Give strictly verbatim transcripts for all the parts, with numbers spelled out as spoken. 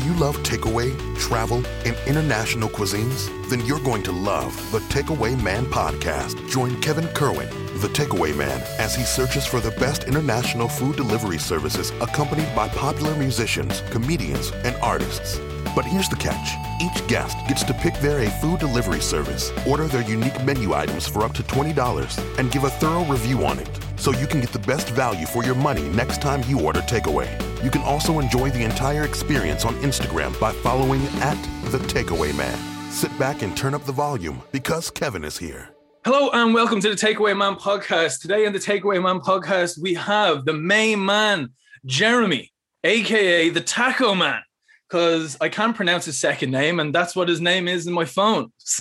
you love takeaway, travel, and international cuisines? Then you're going to love the Takeaway Man podcast. Join Kevin Kerwin, the Takeaway Man, as he searches for the best international food delivery services accompanied by popular musicians, comedians, and artists. But here's the catch. Each guest gets to pick their a food delivery service, order their unique menu items for up to twenty dollars, and give a thorough review on it, so you can get the best value for your money next time you order takeaway. You can also enjoy the entire experience on Instagram by following at The Takeaway Man. Sit back and turn up the volume because Kevin is here. Hello and welcome to the Takeaway Man podcast. Today on the Takeaway Man podcast, we have the main man, Jeremy, aka the Taco Man, because I can't pronounce his second name, and that's what his name is in my phone. So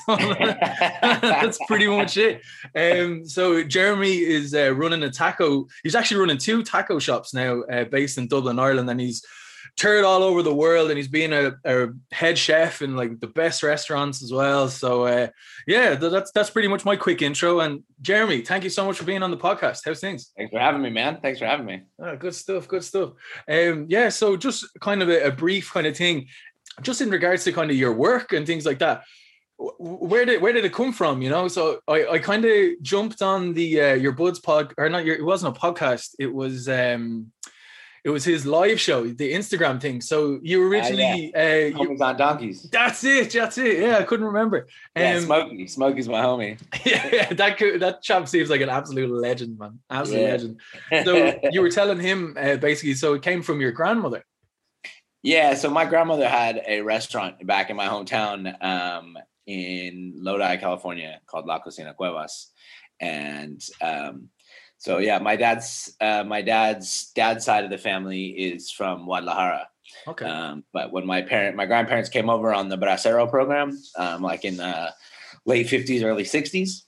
that's pretty much it. Um, so Jeremy is uh, running a taco. He's actually running two taco shops now, uh, based in Dublin, Ireland, and he's toured all over the world, and he's been a, a head chef in like the best restaurants as well. So uh, yeah, that's that's pretty much my quick intro. And Jeremy, thank you so much for being on the podcast. How's things? Thanks for having me, man. Thanks for having me. Oh, good stuff. Good stuff. Um, yeah. So just kind of a, a brief kind of thing, just in regards to kind of your work and things like that. Where did where did it come from? You know, so I, I kind of jumped on the uh, your Buds pod, or not your. It wasn't a podcast. It was. Um, It was his live show, the Instagram thing. So you originally... Uh, yeah. uh, Homies on donkeys. That's it, that's it. Yeah, I couldn't remember. Um, yeah, Smokey. Smokey's my homie. Yeah, that could, that chap seems like an absolute legend, man. Absolute yeah. legend. So you were telling him, uh, basically, so it came from your grandmother. Yeah, so my grandmother had a restaurant back in my hometown um, in Lodi, California, called La Cocina Cuevas. And... Um, So yeah, my dad's uh, my dad's dad's side of the family is from Guadalajara. Okay. Um, but when my parent, my grandparents came over on the Bracero program, um, like in the late fifties, early sixties,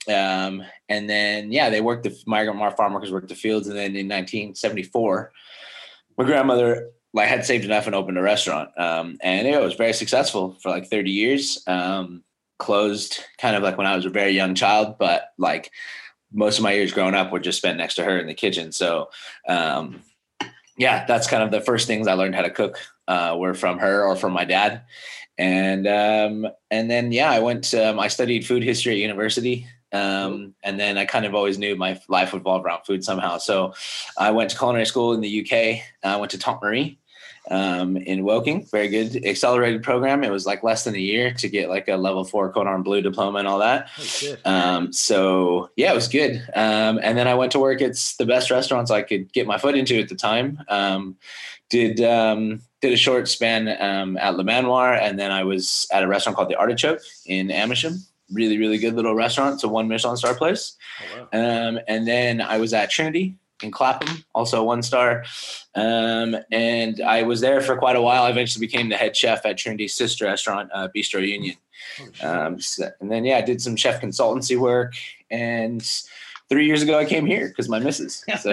um, and then yeah, they worked the my my farm workers worked the fields, and then in nineteen seventy-four, my grandmother like had saved enough and opened a restaurant, um, and it was very successful for like thirty years. Um, closed kind of like when I was a very young child, but like. Most of my years growing up were just spent next to her in the kitchen. So, um, yeah, that's kind of the first things I learned how to cook uh, were from her or from my dad. And, um, and then, yeah, I went, um, I studied food history at university. Um, and then I kind of always knew my life would revolve around food somehow. So I went to culinary school in the U K. I went to Tante Marie. Um, in Woking, very good accelerated program. It was like less than a year to get like a level four Code Orange Blue diploma and all that. Oh, um, so yeah, it was good. Um, and then I went to work at the best restaurants I could get my foot into at the time. Um, did, um, did a short span, um, at Le Manoir. And then I was at a restaurant called the Artichoke in Amersham. Really, really good little restaurant. It's a one Michelin star place. Oh, wow. Um, and then I was at Trinity in Clapham, also one star. Um, and I was there for quite a while. I eventually became the head chef at Trinity's sister restaurant, uh, Bistro Union. Oh, um, so, and then, yeah, I did some chef consultancy work. And three years ago, I came here because my missus. So,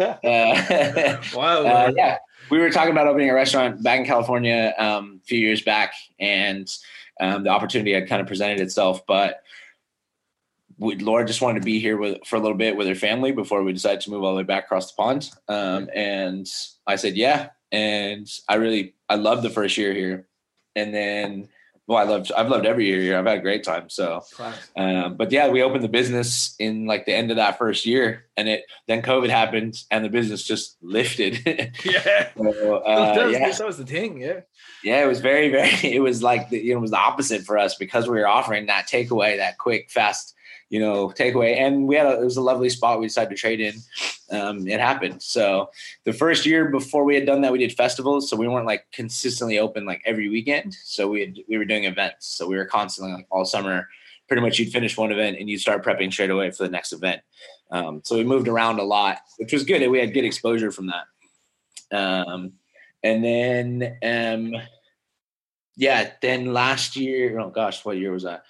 uh, wow. uh, yeah, we were talking about opening a restaurant back in California um, a few years back. And um, the opportunity had kind of presented itself. But We, Laura just wanted to be here with, for a little bit with her family before we decided to move all the way back across the pond. Um, and I said, yeah. And I really, I loved the first year here. And then, well, I loved, I've loved every year here. I've had a great time. So, um, but yeah, we opened the business in like the end of that first year, and it, then COVID happened and the business just lifted. Yeah. So, uh, that, was, yeah. that was the thing. Yeah. Yeah. It was very, very, it was like, the, you know, it was the opposite for us because we were offering that takeaway, that quick, fast, you know, takeaway. And we had a, it was a lovely spot we decided to trade in. Um, it happened. So the first year before we had done that, we did festivals. So we weren't like consistently open like every weekend. So we had, we were doing events. So we were constantly like all summer, pretty much you'd finish one event and you'd start prepping straight away for the next event. Um, so we moved around a lot, which was good. We had good exposure from that. Um, and then, um, yeah, then last year, oh gosh, what year was that?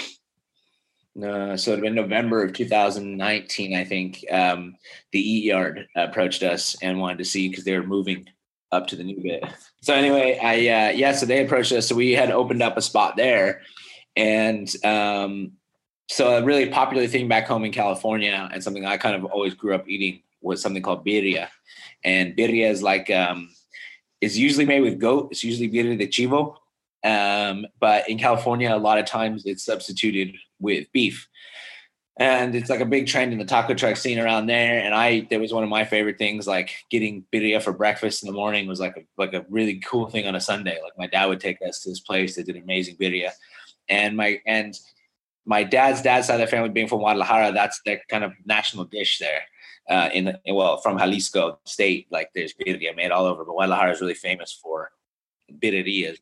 Uh, so in November of two thousand nineteen, I think, um, the Eat Yard approached us and wanted to see because they were moving up to the new bit. So anyway, I uh, yeah, so they approached us. So we had opened up a spot there, and um, so a really popular thing back home in California, and something I kind of always grew up eating, was something called birria, and birria is like um, It's usually made with goat. It's usually birria de chivo. Um, but in California, a lot of times it's substituted with beef. And it's like a big trend in the taco truck scene around there. And I, that was one of my favorite things, like getting birria for breakfast in the morning was like a, like a really cool thing on a Sunday. Like my dad would take us to this place that did amazing birria. And my, and my dad's dad's side of the family being from Guadalajara, that's the kind of national dish there. Uh, in, in well, from Jalisco state, like there's birria made all over, but Guadalajara is really famous for birrias.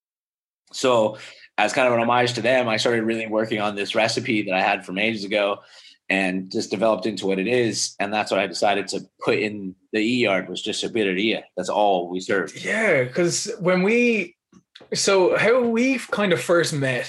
So as kind of an homage to them, I started really working on this recipe that I had from ages ago and just developed into what it is. And that's what I decided to put in the E-Yard, was just a birria. That's all we served. Yeah, because when we, so how we kind of first met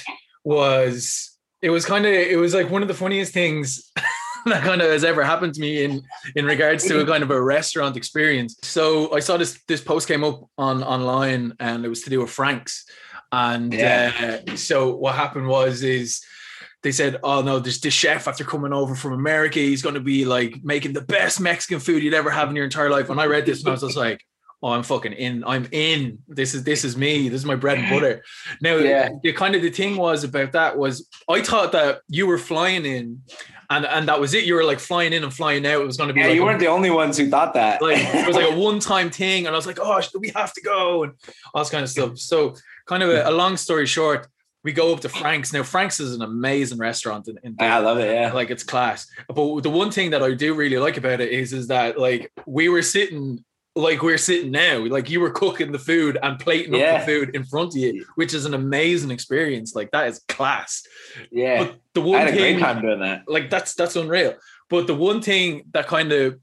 was, it was kind of, it was like one of the funniest things that kind of has ever happened to me in, in regards to a kind of a restaurant experience. So I saw this, this post came up on online and it was to do with Frank's. And yeah. uh, so what happened was, is they said, oh no, there's this chef after coming over from America. He's going to be like making the best Mexican food you'd ever have in your entire life. And I read this and I was just like, oh, I'm fucking in. I'm in. This is, this is me. This is my bread and butter. Now, yeah. the kind of the thing was about that was I thought that you were flying in and, and that was it. You were like flying in and flying out. It was going to be yeah, like, you weren't a, the only ones who thought that. Like it was like a one-time thing. And I was like, oh, we have to go and all this kind of stuff. So kind of a, a long story short, we go up to Frank's. Now, Frank's is an amazing restaurant. In, in I love it, yeah. Like, it's class. But the one thing that I do really like about it is, is that, like, we were sitting like we're sitting now. Like, you were cooking the food and plating yeah. up the food in front of you, which is an amazing experience. Like, that is class. Yeah. But the one I had a thing, great time doing that. Like, that's that's unreal. But the one thing that kind of,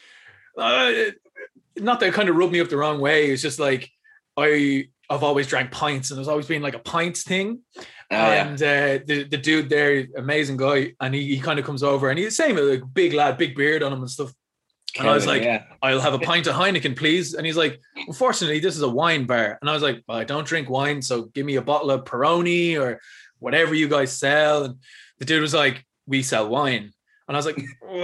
uh, not that kind of rubbed me up the wrong way, is just like, I... I've always drank pints and there's always been like a pints thing. Oh, and yeah. uh, the, the dude there, amazing guy. And he, he kind of comes over and he's the same, like big lad, big beard on him and stuff. And Kevin, I was like, yeah. I'll have a pint of Heineken, please. And he's like, unfortunately, this is a wine bar. And I was like, well, I don't drink wine. So give me a bottle of Peroni or whatever you guys sell. And the dude was like, we sell wine. And I was like,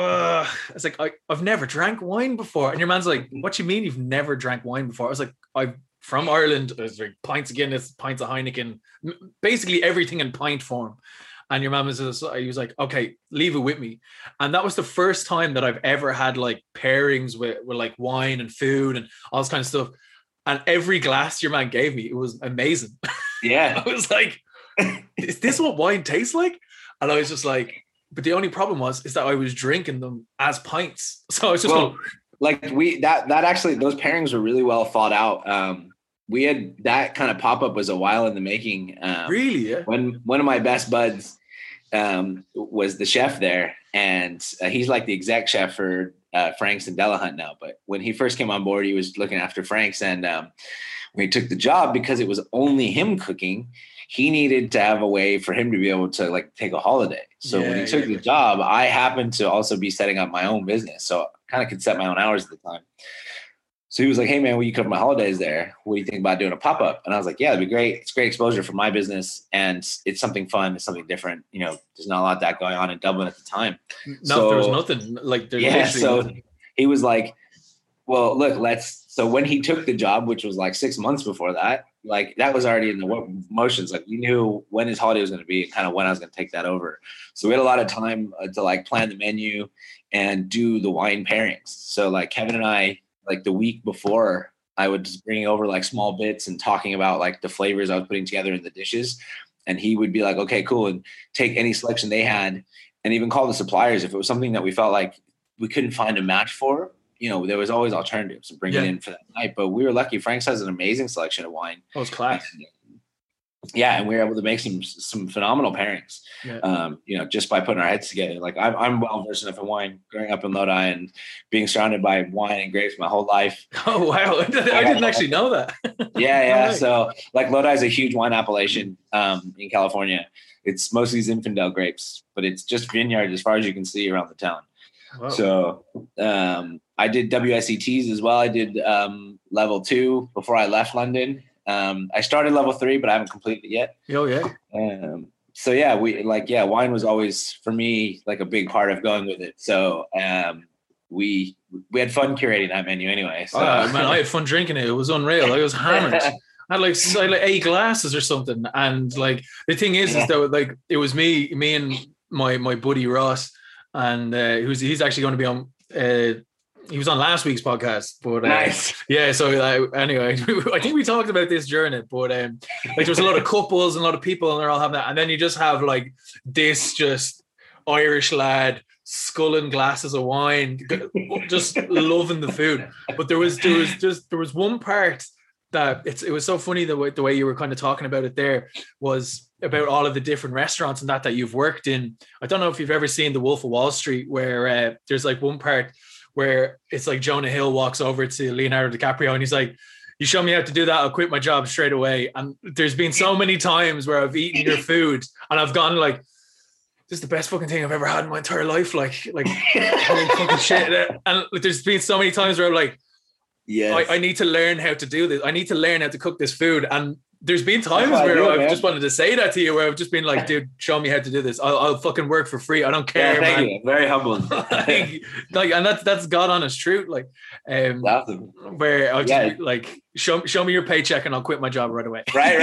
I was like, I, I've never drank wine before. And your man's like, what you mean you've never drank wine before? I was like, I've from Ireland, there's like pints again, it's pints of Heineken, basically everything in pint form. And your mum was just, he was like, okay, leave it with me. And that was the first time that I've ever had like pairings with, with like wine and food and all this kind of stuff. And every glass your man gave me, it was amazing. Yeah. I was like, is this what wine tastes like? And I was just like, but the only problem was, is that I was drinking them as pints. So I was just well, like, like we, that, that actually, those pairings were really well thought out. Um, we had that kind of pop-up was a while in the making. Um, really? Yeah. When one of my best buds um, was the chef there, and uh, he's like the exec chef for uh, Frank's and Delahunt now. But when he first came on board, he was looking after Frank's, and um, when he took the job, because it was only him cooking, he needed to have a way for him to be able to like take a holiday. So yeah, when he took yeah. the job, I happened to also be setting up my own business, so I kind of could set my own hours at the time. So he was like, hey, man, will you cover my holidays there? What do you think about doing a pop-up? And I was like, yeah, it'd be great. It's great exposure for my business. And it's something fun. It's something different. You know, there's not a lot of that going on in Dublin at the time. No, so, there was nothing. Like, there's yeah, so nothing. He was like, well, look, let's. So when he took the job, which was like six months before that, like that was already in the motions. Like we knew when his holiday was going to be and kind of when I was going to take that over. So we had a lot of time uh, to like plan the menu and do the wine pairings. So like Kevin and I, like the week before, I would just bring over like small bits and talking about like the flavors I was putting together in the dishes. And he would be like, okay, cool. And take any selection they had and even call the suppliers. If it was something that we felt like we couldn't find a match for, you know, there was always alternatives to bring yeah. it in for that night. But we were lucky. Frank's has an amazing selection of wine. Oh, it's class. And, yeah, and we were able to make some some phenomenal pairings, yeah. um, you know, just by putting our heads together. Like I'm, I'm well versed enough in wine, growing up in Lodi and being surrounded by wine and grapes my whole life. Oh wow, I didn't actually know that. yeah, yeah. Right. So like Lodi is a huge wine appellation um, in California. It's mostly Zinfandel grapes, but it's just vineyard as far as you can see around the town. Wow. So um, I did W S E Ts as well. I did um, level two before I left London. Um, I started level three, but I haven't completed it yet. Oh yeah. Um, so yeah, we like, yeah, wine was always for me, like a big part of going with it. So, um, we we had fun curating that menu anyway. So oh, man, I had fun drinking it. It was unreal. I was hammered. I had like, I had like eight glasses or something. And like the thing is, yeah. is that like it was me, me and my my buddy Ross, and uh, who's he's actually going to be on. Uh, he was on last week's podcast, but uh, nice. Yeah. So uh, anyway, I think we talked about this during it, but um, like there was a lot of couples and a lot of people, and they're all having that, and then you just have like this just Irish lad sculling glasses of wine, just loving the food. But there was there was just there was one part that it's it was so funny the way the way you were kind of talking about it there was about all of the different restaurants and that that you've worked in. I don't know if you've ever seen The Wolf of Wall Street, where uh, there's like one part where it's like Jonah Hill walks over to Leonardo DiCaprio and he's like, you show me how to do that, I'll quit my job straight away. And there's been so many times where I've eaten your food and I've gone like, this is the best fucking thing I've ever had in my entire life. Like, like holy fucking shit. And there's been so many times where I'm like, yeah, I, I need to learn how to do this. I need to learn how to cook this food. And there's been times where do, I've man. just wanted to say that to you, where I've just been like, dude, show me how to do this. I'll, I'll fucking work for free. I don't care, yeah, thank man. You. Very humbling. like, like, and that's that's God honest truth. Like, um, where I'll just yeah. be like, show show me your paycheck and I'll quit my job right away. Right,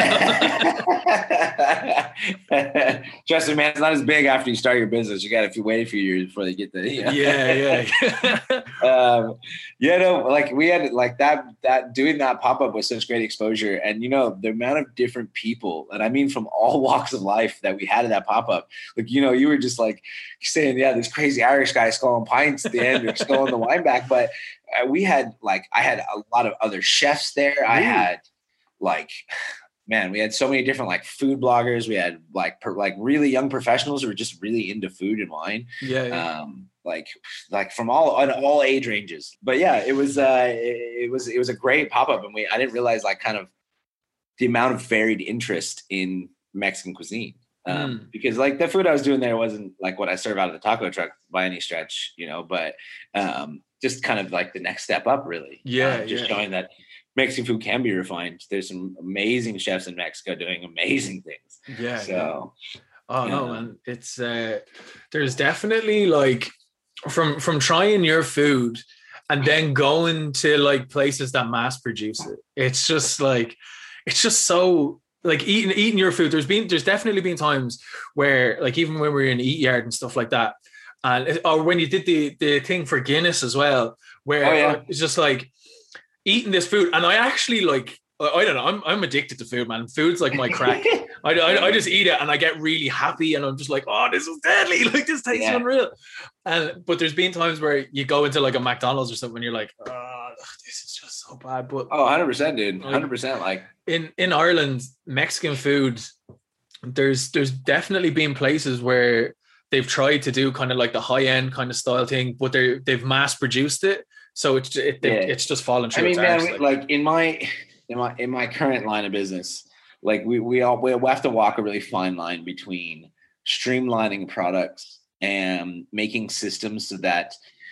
right. Trust me, man, it's not as big after you start your business. You got a few wait a few years before they get the. You know? Yeah, yeah. um, yeah, no, like we had like that that doing that pop up was such great exposure, and you know the amount of different people, and I mean from all walks of life that we had at that pop up. Like you know, you were just like saying, yeah, this crazy Irish guy sculling pints at the end or sculling the wine back, but uh, we had like I had a lot of other chefs there. I had like. Man, we had so many different like food bloggers. We had like per, like really young professionals who were just really into food and wine. Yeah, yeah. Um, like like from all on all age ranges. But yeah, it was uh, it, it was it was a great pop up, and we I didn't realize like kind of the amount of varied interest in Mexican cuisine. Um, mm. Because like the food I was doing there wasn't like what I serve out of the taco truck by any stretch, you know. But um, just kind of like the next step up, really. Yeah, um, just yeah. showing that. Mexican food can be refined. There's some amazing chefs in Mexico doing amazing things. Yeah. So, yeah. oh no, know. man, it's uh, there's definitely like from from trying your food and then going to like places that mass produce it. It's just like it's just so like eating eating your food. There's been there's definitely been times where like even when we were in Eat Yard and stuff like that, and or when you did the the thing for Guinness as well, where oh, yeah. it's just like. Eating this food, and I actually like I don't know I'm I'm addicted to food, man. Food's like my crack. I, I I just eat it and I get really happy and I'm just like, oh, this is deadly, like this tastes yeah. unreal. And but there's been times where you go into like a McDonald's or something and you're like, oh, this is just so bad. But oh, one hundred percent, dude. one hundred percent. Like in in Ireland, Mexican food, there's there's definitely been places where they've tried to do kind of like the high end kind of style thing, but they they've mass produced it. So it's it, yeah. it's just fallen through. I mean, its man, arse, we, like. like in my in my in my current line of business, like we we all we have to walk a really fine line between streamlining products and making systems so that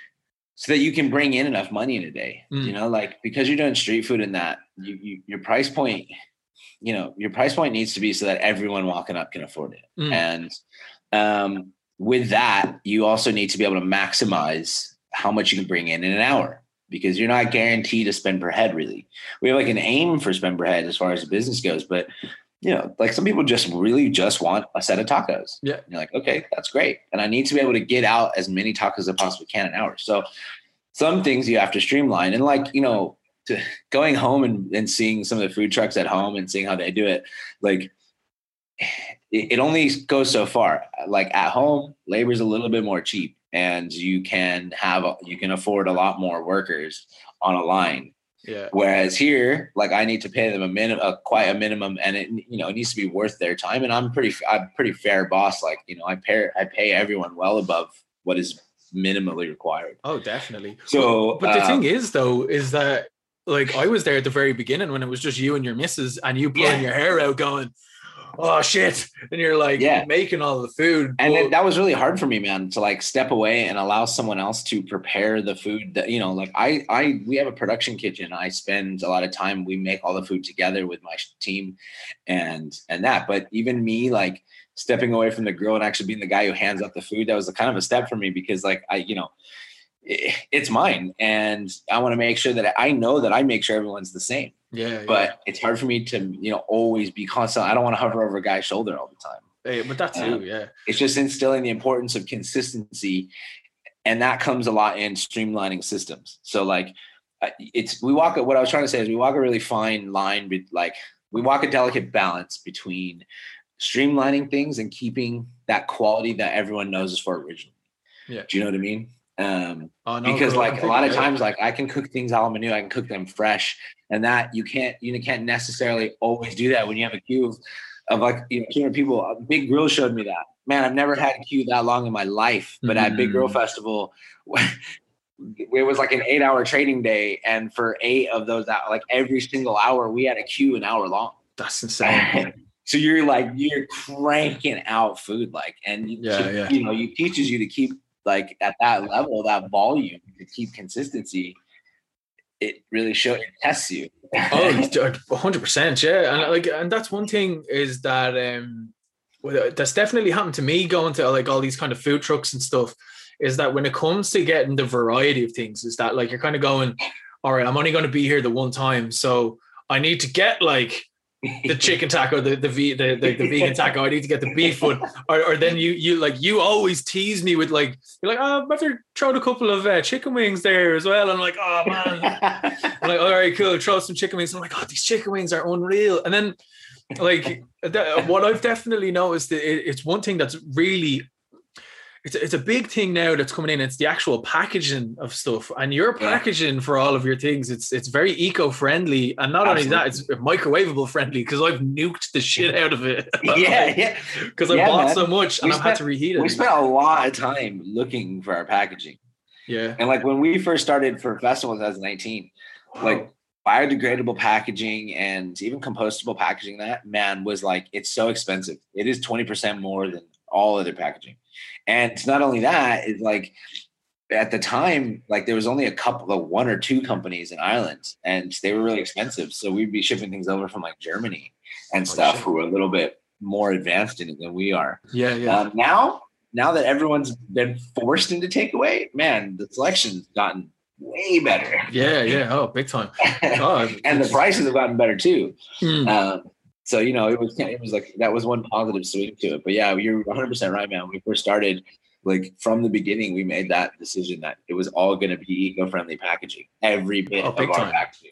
so that you can bring in enough money in a day. Mm. You know, like because you're doing street food and that you, you your price point, you know, your price point needs to be so that everyone walking up can afford it. Mm. And um, with that, you also need to be able to maximize how much you can bring in in an hour, because you're not guaranteed to spend per head. Really, we have like an aim for spend per head as far as the business goes, but you know, like some people just really just want a set of tacos. Yeah, and you're like, okay, that's great, and I need to be able to get out as many tacos as I possibly can an hour. So some things you have to streamline, and like you know, to going home and, and seeing some of the food trucks at home and seeing how they do it, like it, it only goes so far. Like at home, labor's a little bit more cheap. And you can have, you can afford a lot more workers on a line. Yeah. Whereas here, like I need to pay them a minimum, a, quite a minimum, and it, you know, it needs to be worth their time. And I'm pretty, I'm pretty fair boss. Like, you know, I pay, I pay everyone well above what is minimally required. Oh, definitely. So, but, but the um, thing is, though, is that like I was there at the very beginning when it was just you and your missus, and you pulling yeah. your hair out, going, oh shit, and you're like yeah. making all the food, and it, that was really hard for me, man, to like step away and allow someone else to prepare the food. That, you know, like I I we have a production kitchen. I spend a lot of time, we make all the food together with my team and and that, but even me like stepping away from the grill and actually being the guy who hands out the food, that was a kind of a step for me, because like I you know it, it's mine, and I want to make sure that I know that I make sure everyone's the same. Yeah, but yeah. it's hard for me to, you know, always be constant. I don't want to hover over a guy's shoulder all the time. Hey, but that too, Um, yeah. It's just instilling the importance of consistency, and that comes a lot in streamlining systems. So like, uh, it's we walk. What I was trying to say is we walk a really fine line, be, like we walk a delicate balance between streamlining things and keeping that quality that everyone knows is for original. Yeah. Do you know what I mean? Um, Oh, no, because bro, like I a lot of think- times, like I can cook things a la menu, I can cook them fresh, and that you can't, you can't necessarily always do that when you have a queue of, of like, you know, two hundred people. A Big Grill showed me that. Man, I've never had a queue that long in my life, but at Big Grill Mm. Festival, it was like an eight hour trading day. And for eight of those, like every single hour, we had a queue an hour long. That's insane. So you're like, you're cranking out food, like, and you, Yeah, so, yeah. you know, you teaches you to keep like at that level, that volume, to keep consistency. It really shows, it tests you. Oh, one hundred percent, yeah. And like, and that's one thing is that um, well, that's definitely happened to me going to like all these kind of food trucks and stuff. Is that when it comes to getting the variety of things, is that like you're kind of going, all right, I'm only going to be here the one time, so I need to get like the chicken taco, the the the, the, the, the vegan taco. I need to get the beef one, or, or then you you like you always tease me with like you're like, oh, I better throw a couple of uh, chicken wings there as well. And I'm like, oh man, I'm like, all right, cool, throw some chicken wings. I'm like, oh, these chicken wings are unreal. And then like that, what I've definitely noticed, it, it's one thing that's really. It's, it's a big thing now that's coming in. It's the actual packaging of stuff, and your Yeah. packaging for all of your things. It's it's very eco-friendly, and not Absolutely. only that, it's microwavable friendly because I've nuked the shit out of it. yeah, yeah. Because I Yeah, bought man. so much and We I've had spent- to reheat it. We spent a lot of time looking for our packaging. yeah, And like when we first started for festivals as nineteen, like biodegradable packaging and even compostable packaging, that man was like, it's so expensive. It is twenty percent more than all other packaging. And it's not only that, it's like at the time, like there was only a couple of one or two companies in Ireland, and they were really expensive. So we'd be shipping things over from like Germany and stuff, shit. who were a little bit more advanced in it than we are. yeah, yeah. Um, now, now that everyone's been forced into takeaway, man, the selection's gotten way better. yeah, yeah. Oh, big time. Oh, And the prices have gotten better too. Hmm. Um, so you know, it was it was like that was one positive swing to it. But yeah, you're one hundred percent right, man. When we first started, like from the beginning, we made that decision that it was all going to be eco-friendly packaging, every bit Oh, of big our time. packaging.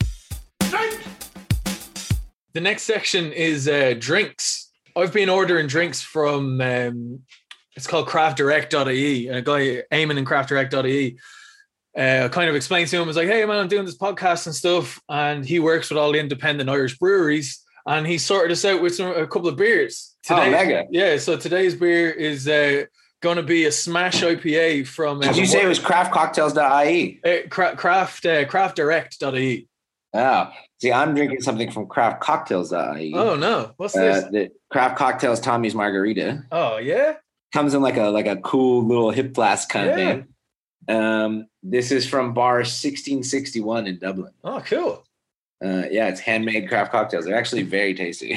The next section is uh, drinks. I've been ordering drinks from um, it's called craft direct dot I E, and a guy Eamon in craft direct dot I E uh, kind of explained to him, was like, hey man, I'm doing this podcast and stuff, and he works with all the independent Irish breweries, and he sorted us out with some, a couple of beers. Oh, mega. Yeah, so today's beer is uh, going to be a smash I P A from. Uh, Did you say it was craft cocktails dot I E? uh, cra- craft uh, craft direct dot I E? Oh, see, I'm drinking something from craft cocktails dot I E. Oh no, what's this? Uh, the craft cocktails Tommy's Margarita Oh yeah. comes in like a like a cool little hip flask kind of Yeah. thing. Um, this is from bar sixteen sixty-one in Dublin. Oh, cool. Uh, yeah, it's handmade craft cocktails. They're actually very tasty.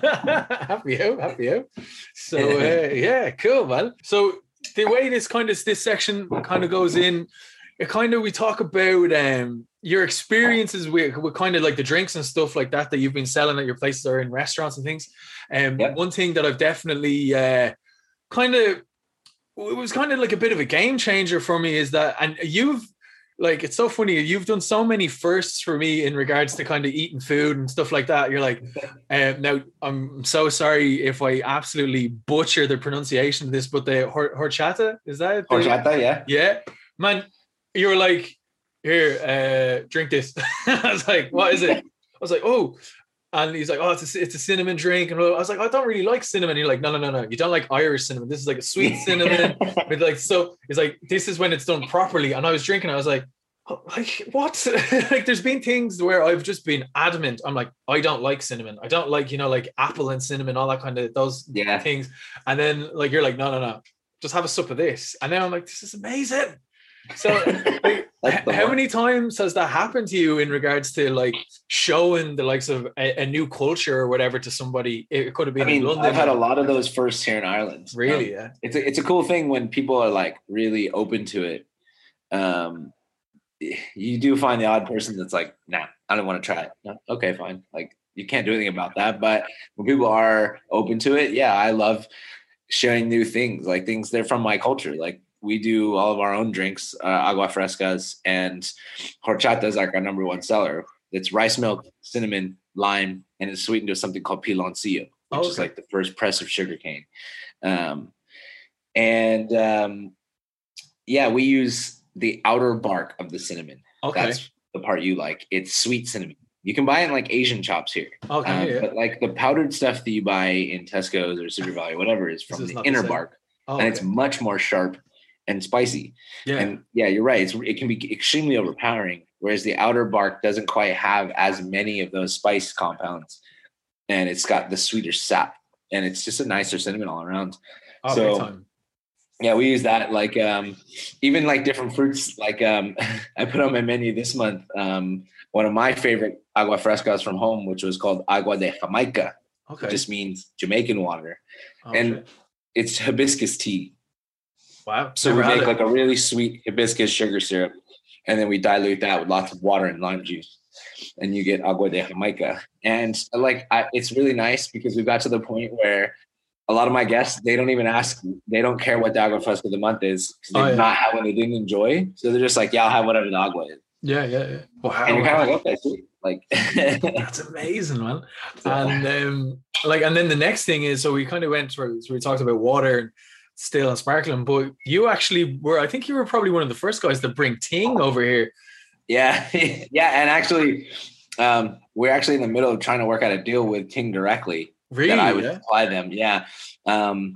happy out, happy out. So uh, yeah, cool, man. So the way this kind of this section kind of goes in, it kind of we talk about um your experiences with, with kind of like the drinks and stuff like that that you've been selling at your places or in restaurants and things. Um, Yep. one thing that I've definitely uh, kind of it was kind of like a bit of a game changer for me is that, and you've like, it's so funny. You've done so many firsts for me in regards to kind of eating food and stuff like that. You're like, um, now I'm so sorry if I absolutely butcher the pronunciation of this, but the hor- horchata, is that? the- Horchata, yeah. Yeah, man, you were like, here, uh, drink this. I was like, what is it? I was like, oh, and he's like, oh, it's a, it's a cinnamon drink. And I was like, I don't really like cinnamon. You're like, no, no, no, no. You don't like Irish cinnamon. This is like a sweet cinnamon. With like, so it's like, this is when it's done properly. And I was drinking, I was like, oh, like what? Like there's been things where I've just been adamant. I'm like, I don't like cinnamon. I don't like, you know, like apple and cinnamon, all that kind of those Yeah. things. And then like, you're like, no, no, no, just have a sup of this. And then I'm like, this is amazing. So like, That's the how one. many times has that happened to you in regards to like showing the likes of a, a new culture or whatever to somebody? It could have been I mean, in London. I've had a lot of those firsts here in Ireland. Really, Um, yeah. it's a, it's a cool thing when people are like really open to it. um, you do find the odd person that's like, nah, I don't want to try it. No, okay, fine. Like you can't do anything about that. But when people are open to it, yeah, I love sharing new things, like things that are from my culture. Like we do all of our own drinks, uh, agua frescas, and horchata is like our number one seller. It's rice milk, cinnamon, lime, and it's sweetened with something called piloncillo, which oh, okay. is like the first press of sugarcane. Um, and um, yeah, we use the outer bark of the cinnamon. Okay. That's the part you like. It's sweet cinnamon. You can buy it in like Asian shops here. Okay. Um, yeah. But like the powdered stuff that you buy in Tesco's or Super Value, whatever, is from the inner the bark. Oh, and okay. It's much more sharp and spicy. Yeah. And yeah, you're right. It's, it can be extremely overpowering, whereas the outer bark doesn't quite have as many of those spice compounds. And it's got the sweeter sap. And it's just a nicer cinnamon all around. Oh, so, big time. Yeah, we use that like um, even like different fruits. Like um, I put on my menu this month um, one of my favorite agua frescas from home, which was called agua de Jamaica. Okay. It just means Jamaican water. Oh, and shit. It's hibiscus tea. Wow. So Never we make it. like a really sweet hibiscus sugar syrup, and then we dilute that with lots of water and lime juice, and you get agua de Jamaica. And like I, it's really nice because we got to the point where a lot of my guests, they don't even ask, they don't care what the agua fresca of the month is because they've oh, yeah. not had one they didn't enjoy. So they're just like, yeah, I'll have whatever the agua is. Yeah, yeah, yeah. Wow. And you're kind of like, okay, sweet. Like that's amazing, man. And um, like, and then the next thing is, so we kind of went through, so we talked about water and still and sparkling, but you actually were, I think you were probably one of the first guys to bring Ting over here. Yeah, yeah. And actually, um, we're actually in the middle of trying to work out a deal with Ting directly. Really? That I would yeah? supply them. Yeah. Um,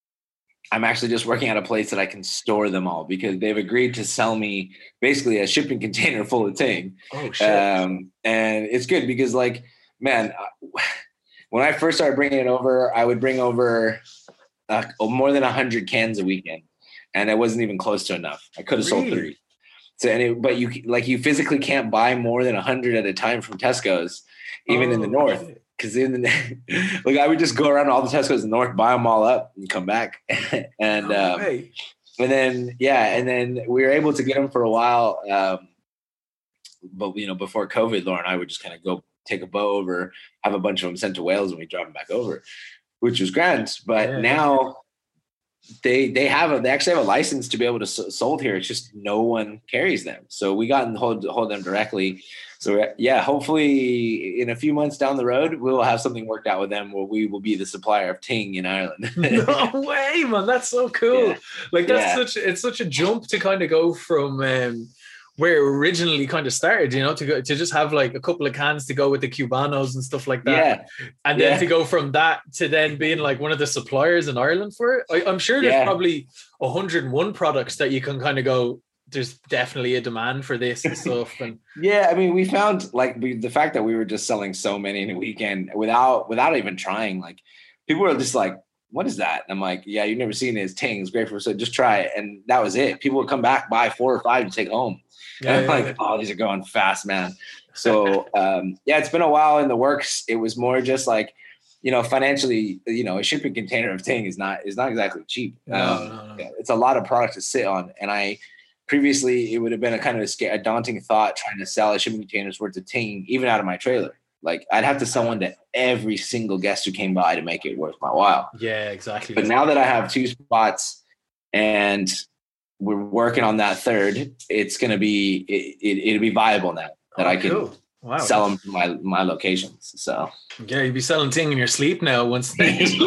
I'm actually just working at a place that I can store them all because they've agreed to sell me basically a shipping container full of Ting. Oh, shit. Um, and it's good because, like, man, when I first started bringing it over, I would bring over uh, more than one hundred cans a weekend, and it wasn't even close to enough. I could have really? sold three. So, and it, but you like you physically can't buy more than one hundred at a time from Tesco's, even oh, in the north. Shit. Because in the like, I would just go around all the Tesco's in the north, buy them all up, and come back. and oh, um, hey. and then yeah, and then we were able to get them for a while. Um, but you know, before COVID, Laura and I would just kind of go take a boat over, have a bunch of them sent to Wales, and we drive them back over, which was grand. But yeah. now they they have a they actually have a license to be able to s- sold here. It's just no one carries them, so we got and hold hold them directly. So yeah, hopefully in a few months down the road, we will have something worked out with them where we will be the supplier of Ting in Ireland. No way, man! That's so cool. Yeah. Like that's yeah. such it's such a jump to kind of go from um, where it originally kind of started, you know, to go to just have like a couple of cans to go with the Cubanos and stuff like that. Yeah. And then yeah. to go from that to then being like one of the suppliers in Ireland for it. I, I'm sure there's yeah. probably one hundred and one products that you can kind of go, there's definitely a demand for this and stuff. And yeah, I mean, we found like we, the fact that we were just selling so many in a weekend without without even trying. Like people were just like, "What is that?" And I'm like, "Yeah, you've never seen it. It's Ting. It's great for so just try it." And that was it. People would come back, buy four or five to take home. Yeah, and I'm yeah, like, yeah. "Oh, these are going fast, man." So um, yeah, it's been a while in the works. It was more just like, you know, financially, you know, a shipping container of Ting is not is not exactly cheap. No, um, no, no. It's a lot of product to sit on, and I. Previously, it would have been a kind of a, scare, a daunting thought trying to sell a shipping container's worth of Ting, even out of my trailer. Like I'd have to sell one to every single guest who came by to make it worth my while. Yeah, exactly. But now that I have two spots and we're working on that third, it's going to be, it, it, it'll be viable now that oh, I can cool. wow. sell them to my, my locations. So yeah, you'd be selling Ting in your sleep now once.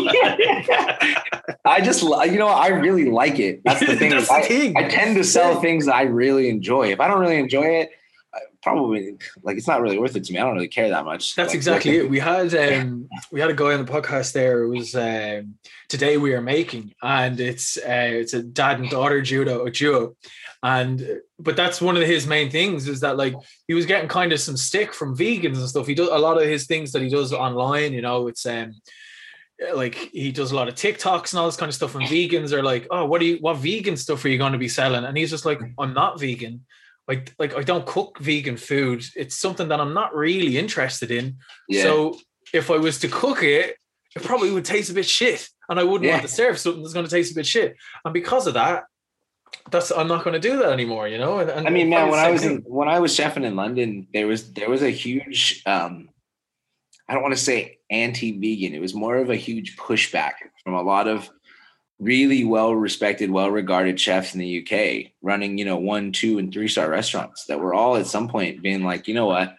I just, you know, I really like it. That's the thing. That's I, the thing. I tend to sell things that I really enjoy. If I don't really enjoy it, I probably like it's not really worth it to me. I don't really care that much. That's like, exactly it. We had um, we had a guy on the podcast there. It was um, Today We Are Making, and it's uh, it's a dad and daughter judo a duo, and but that's one of his main things is that like he was getting kind of some stick from vegans and stuff. He does a lot of his things that he does online. You know, it's um. like he does a lot of TikToks and all this kind of stuff, and vegans are like, oh, what do you, what vegan stuff are you going to be selling? And he's just like, I'm not vegan. Like, like I don't cook vegan food. It's something that I'm not really interested in. Yeah. So if I was to cook it, it probably would taste a bit shit, and I wouldn't yeah. want to serve something that's going to taste a bit shit. And because of that, that's I'm not going to do that anymore, you know. And, and I mean, man, when I was thing. in when I was chefing in London, there was there was a huge um, I don't want to say anti-vegan. It was more of a huge pushback from a lot of really well-respected, well-regarded chefs in the U K running, you know, one, two, and three-star restaurants that were all at some point being like, you know what,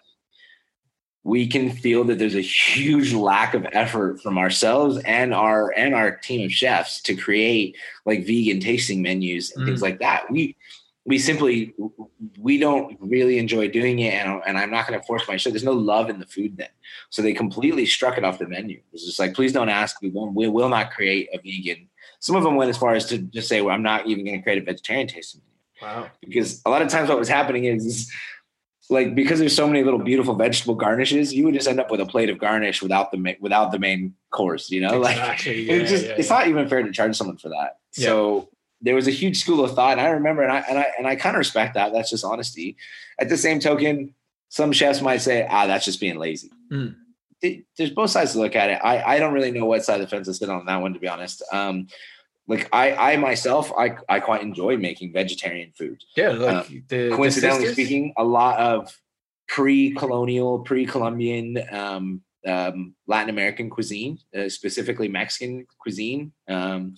we can feel that there's a huge lack of effort from ourselves and our and our team of chefs to create like vegan tasting menus and mm. things like that. We we simply we don't really enjoy doing it, and, and I'm not going to force my show. There's no love in the food then, so they completely struck it off the menu. It's just like, please don't ask. We won't. We will not create a vegan. Some of them went as far as to just say, well, I'm not even going to create a vegetarian tasting menu. Wow. Because a lot of times what was happening is, is like, because there's so many little beautiful vegetable garnishes, you would just end up with a plate of garnish without the without the main course, you know, exactly. like yeah, it's just, yeah, it's yeah. not even fair to charge someone for that. Yeah. So there was a huge school of thought. And I remember, and I, and I, and I kind of respect that. That's just honesty. At the same token, some chefs might say, ah, that's just being lazy. Mm. There's both sides to look at it. I, I don't really know what side of the fence to sit on that one, to be honest. Um, Like I, I myself, I, I quite enjoy making vegetarian food. Yeah, like um, the coincidentally the speaking, a lot of pre-colonial, pre-Columbian, um, um, Latin American cuisine, uh, specifically Mexican cuisine. Um,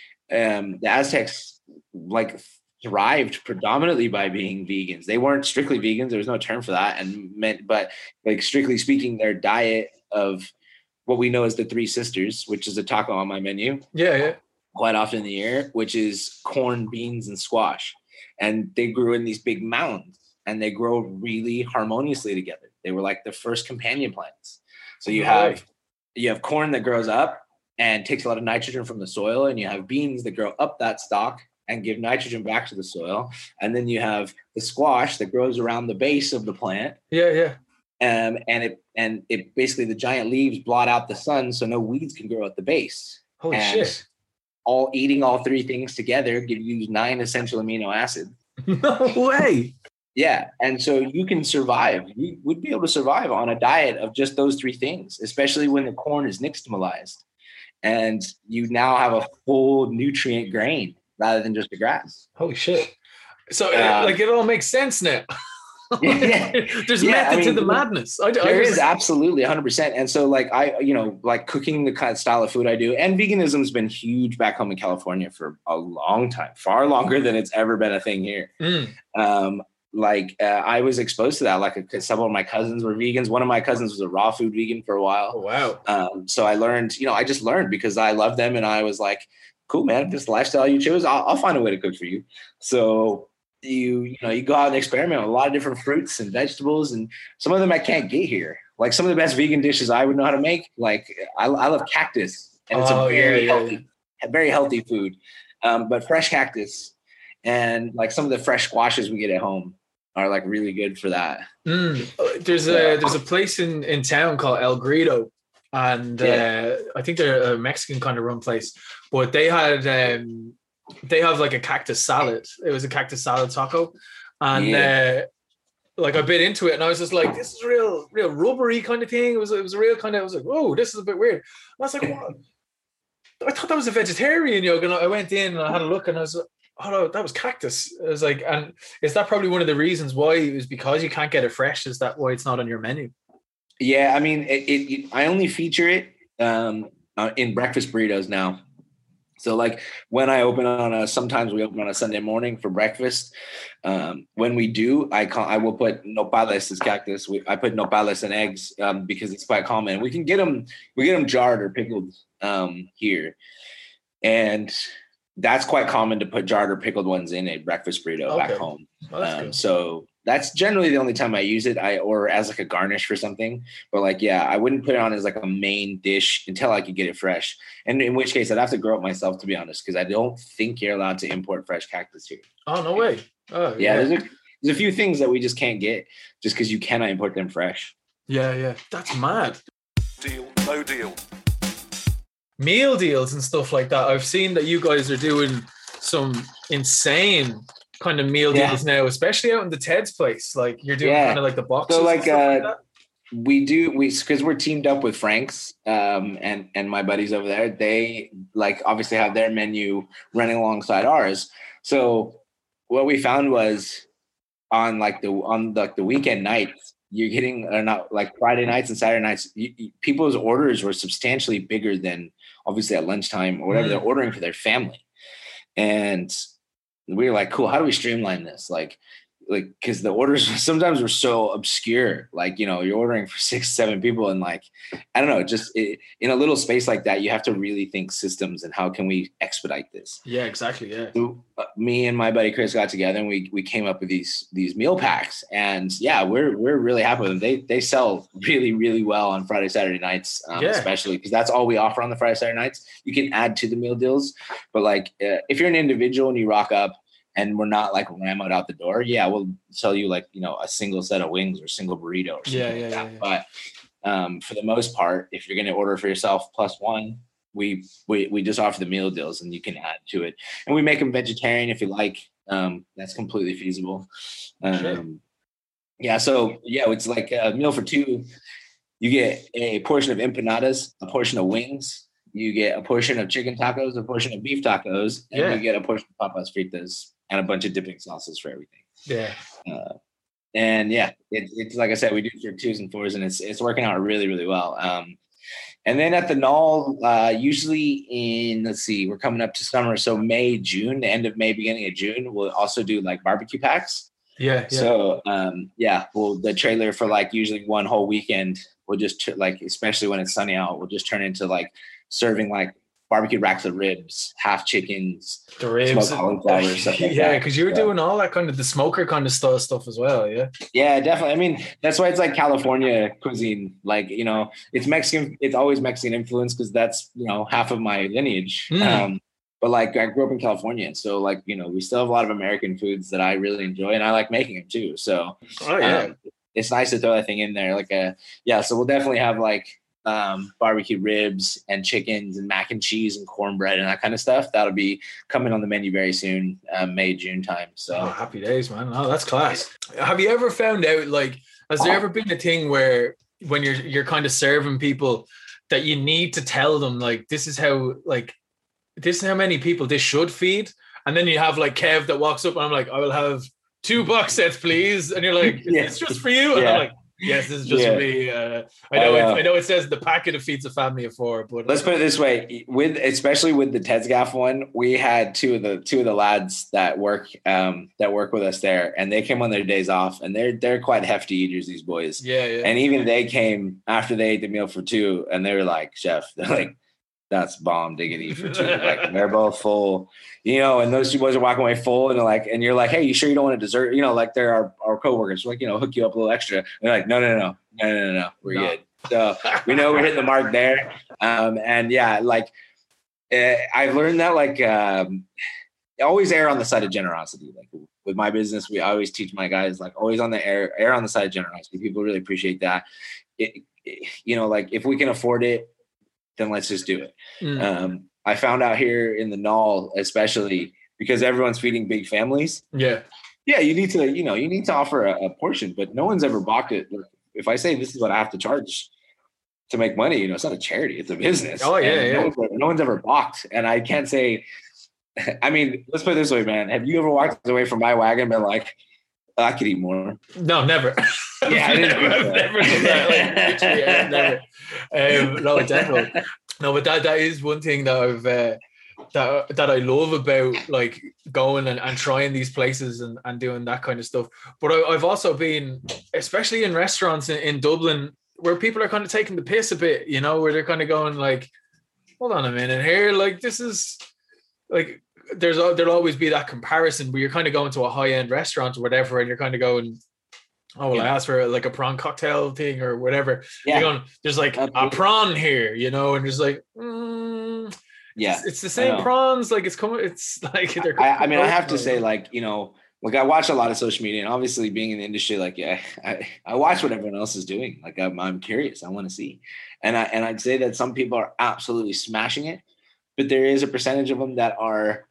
um, the Aztecs like thrived predominantly by being vegans. They weren't strictly vegans. There was no term for that, and meant, but like strictly speaking, their diet of what we know as the Three Sisters, which is a taco on my menu. Yeah, yeah. Quite often in the year, which is corn, beans, and squash. And they grew in these big mounds, and they grow really harmoniously together. They were like the first companion plants. So you have right. you have corn that grows up and takes a lot of nitrogen from the soil, and you have beans that grow up that stalk and give nitrogen back to the soil. And then you have the squash that grows around the base of the plant. Yeah, yeah. Um, and it and it basically the giant leaves blot out the sun, so no weeds can grow at the base. Holy and shit. All eating all three things together give you nine essential amino acids. No way. Yeah. And so you can survive. You would be able to survive on a diet of just those three things, especially when the corn is nixtamalized and you now have a full nutrient grain rather than just the grass. Holy shit. So uh, like it all makes sense now. Yeah, there's yeah, method I mean, to the madness. I, there I just, is absolutely one hundred percent. And so like I, you know, like cooking the kind of style of food I do, and veganism has been huge back home in California for a long time, far longer than it's ever been a thing here. Mm. Um, like uh, I was exposed to that. Like a, several of my cousins were vegans. One of my cousins was a raw food vegan for a while. Oh, wow. Um, so I learned, you know, I just learned because I loved them, and I was like, cool, man, if this lifestyle you chose, I'll, I'll find a way to cook for you. So you, you know, you go out and experiment with a lot of different fruits and vegetables, and some of them I can't get here. Like some of the best vegan dishes I would know how to make. Like I, I love cactus, and it's oh, a very yeah, healthy, yeah. very healthy food. Um, but fresh cactus and like some of the fresh squashes we get at home are like really good for that. Mm. There's a there's a place in, in town called El Grito, and yeah. uh, I think they're a Mexican kind of run place, but they had um, they have like a cactus salad. It was a cactus salad taco, and yeah. uh, like I bit into it, and I was just like, this is real, real rubbery kind of thing. It was it was a real kind of. I was like, whoa, this is a bit weird. And I was like, what? I thought that was a vegetarian yogurt. And I went in and I had a look, and I was like, oh no, that was cactus. I was like, and is that probably one of the reasons why? It was because you can't get it fresh. Is that why it's not on your menu? Yeah, I mean, it, it, it I only feature it um, uh, in breakfast burritos now. So like when I open on a, sometimes we open on a Sunday morning for breakfast. Um, when we do, I call, I will put nopales as cactus. We, I put nopales and eggs um, because it's quite common. We can get them, we get them jarred or pickled um, here. And that's quite common to put jarred or pickled ones in a breakfast burrito okay. back home. Oh, that's um, cool. So that's generally the only time I use it. I or as like a garnish for something. But like, yeah, I wouldn't put it on as like a main dish until I could get it fresh. And in which case, I'd have to grow it myself, to be honest, because I don't think you're allowed to import fresh cactus here. Oh no way! Oh yeah, yeah. There's a there's a few things that we just can't get just because you cannot import them fresh. Yeah, yeah, that's mad. Deal, no deal. Meal deals and stuff like that. I've seen that you guys are doing some insane kind of meal yeah. deals now, especially out in the Ted's place. Like you're doing yeah. kind of like the boxes. So like, uh, like we do we because we're teamed up with Frank's um, and and my buddies over there. They like obviously have their menu running alongside ours. So what we found was on like the on like the weekend nights, you're getting or not like Friday nights and Saturday nights, you, you, people's orders were substantially bigger than obviously at lunchtime or whatever mm. they're ordering for their family. And we were like, cool, how do we streamline this? Like, like, because the orders sometimes were so obscure. Like, you know, you're ordering for six, seven people, and like, I don't know, just it, in a little space like that, you have to really think systems and how can we expedite this? Yeah, exactly. Yeah. So, uh, me and my buddy Chris got together and we we came up with these these meal packs, and yeah, we're we're really happy with them. They they sell really really well on Friday Saturday nights, um, yeah. especially because that's all we offer on the Friday Saturday nights. You can add to the meal deals, but like uh, if you're an individual and you rock up and we're not like rammed out the door, yeah, we'll sell you like, you know, a single set of wings or a single burrito or something yeah, yeah, like that. Yeah, yeah. But um, for the most part, if you're going to order for yourself plus one, we, we we just offer the meal deals and you can add to it. And we make them vegetarian if you like. Um, that's completely feasible. Um, sure. Yeah, so yeah, it's like a meal for two. You get a portion of empanadas, a portion of wings. You get a portion of chicken tacos, a portion of beef tacos, and yeah. you get a portion of papas fritas and a bunch of dipping sauces for everything. Yeah. Uh, and yeah, it, it's like I said, we do for twos and fours, and it's it's working out really, really well. Um, and then at the Knoll, uh, usually in, let's see, we're coming up to summer. So May, June, the end of May, beginning of June, we'll also do like barbecue packs. Yeah. yeah. So um, yeah, well, the trailer for like usually one whole weekend, we'll just t- like, especially when it's sunny out, we'll just turn into like serving like barbecue racks of ribs, half chickens, the ribs, smoked cauliflower, stuff like yeah, that. because you were so, doing all that kind of the smoker kind of stuff stuff as well, yeah. Yeah, definitely. I mean, that's why it's like California cuisine. Like, you know, it's Mexican. It's always Mexican influence because that's, you know, half of my lineage. Mm. Um, but like, I grew up in California, so like, you know, we still have a lot of American foods that I really enjoy, and I like making them too. So, oh yeah, um, it's nice to throw that thing in there. Like a yeah. So we'll definitely have like um barbecue ribs and chickens and mac and cheese and cornbread and that kind of stuff. That'll be coming on the menu very soon, um, May, June time. So oh, happy days, man. Oh, that's class. Have you ever found out, like, has there ever been a thing where when you're you're kind of serving people that you need to tell them like this is how like this is how many people this should feed, and then you have like Kev that walks up and I'm like, I will have two box sets, please, and you're like, is yeah. this just for you? And yeah. I'm like, yes, this is just yeah. for me. Uh, I know. I know. It, I know it says the packet of feeds a family of four, but let's put it this way: with especially with the Tedsgaff one, we had two of the two of the lads that work um, that work with us there, and they came on their days off, and they're they're quite hefty eaters, these boys. Yeah, yeah. And even they came after they ate the meal for two, and they were like, "Chef," they're like, "That's bomb diggity for two." Like they're both full, you know. And those two boys are walking away full, and they're like, and you're like, "Hey, you sure you don't want a dessert?" You know, like they're our, our coworkers, like, you know, hook you up a little extra. And they're like, "No, no, no, no, no, no, no, we're no. good." So we know we're hitting the mark there. Um, and yeah, like uh, I've learned that like um, always err on the side of generosity. Like with my business, we always teach my guys like always on the air, err on the side of generosity. People really appreciate that. It, it, you know, like if we can afford it, then let's just do it. Mm. Um, I found out here in the Knoll, especially because everyone's feeding big families. Yeah. Yeah. You need to, you know, you need to offer a, a portion, but no one's ever balked it. If I say this is what I have to charge to make money, you know, it's not a charity, it's a business. Oh yeah. yeah. No, one's, no one's ever balked. And I can't say, I mean, let's put it this way, man. Have you ever walked away from my wagon and been like, oh, I could eat more? No, never. Yeah, I didn't never, I've never done that. Like, literally, I've never. Um, no, definitely. No, but that that is one thing that I've uh, that that I love about like going and, and trying these places and, and doing that kind of stuff. But I, I've also been, especially in restaurants in, in Dublin, where people are kind of taking the piss a bit, you know, where they're kind of going like, hold on a minute here, like this is like there's there'll always be that comparison where you're kind of going to a high end restaurant or whatever, and you're kind of going, oh, well, yeah. I asked for like a prawn cocktail thing or whatever. Yeah. You're going, there's like Absolutely. a prawn here, you know, and just like, mm, yeah, it's, it's the same prawns. Like it's coming, it's like, they're I, I mean, I have to say, like, you know, like I watch a lot of social media, and obviously being in the industry, like, yeah, I, I watch what everyone else is doing. Like I'm, I'm curious. I want to see. And I, and I'd say that some people are absolutely smashing it, but there is a percentage of them that are,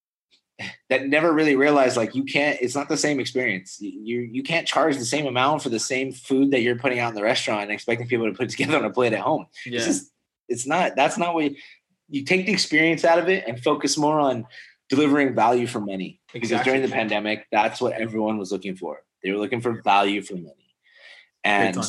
that never really realized like you can't, it's not the same experience. You you can't charge the same amount for the same food that you're putting out in the restaurant and expecting people to put it together on a plate at home. Yeah. It's just, it's not, that's not what you, you take the experience out of it and focus more on delivering value for money. Because Exactly. during the pandemic, that's what everyone was looking for. They were looking for value for money. And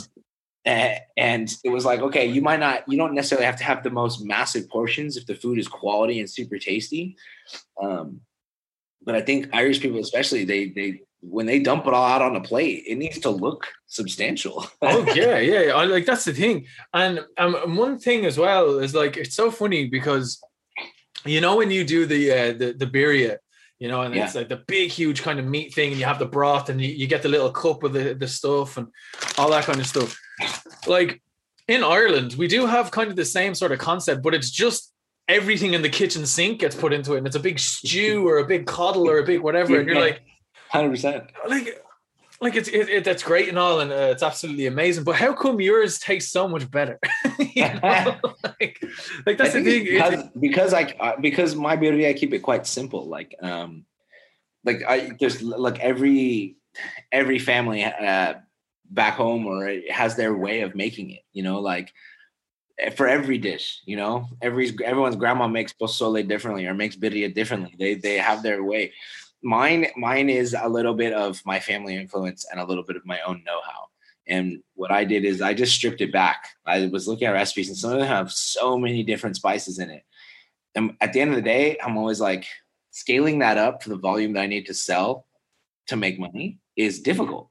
and it was like, okay, you might not, you don't necessarily have to have the most massive portions if the food is quality and super tasty. Um, but I think Irish people, especially, they they when they dump it all out on a plate, it needs to look substantial. Oh yeah, yeah. I, like that's the thing. And um, one thing as well is like it's so funny because you know when you do the uh, the the birria, you know, and yeah. it's like the big, huge kind of meat thing, and you have the broth, and you, you get the little cup of the, the stuff and all that kind of stuff. Like in Ireland, we do have kind of the same sort of concept, but it's just everything in the kitchen sink gets put into it, and it's a big stew or a big coddle or a big whatever, and you're like, one hundred percent. Like, like it's it, it, that's great and all, and uh, it's absolutely amazing. But how come yours tastes so much better? you know? like, like that's the thing. Because, because I because my birria, I keep it quite simple. Like um, like I there's like every every family uh, back home or it has their way of making it. You know, like for every dish. You know, every everyone's grandma makes pozole differently or makes birria differently. They they have their way. Mine, mine is a little bit of my family influence and a little bit of my own know-how. And what I did is I just stripped it back. I was looking at recipes and some of them have so many different spices in it. And at the end of the day, I'm always like scaling that up for the volume that I need to sell to make money is difficult.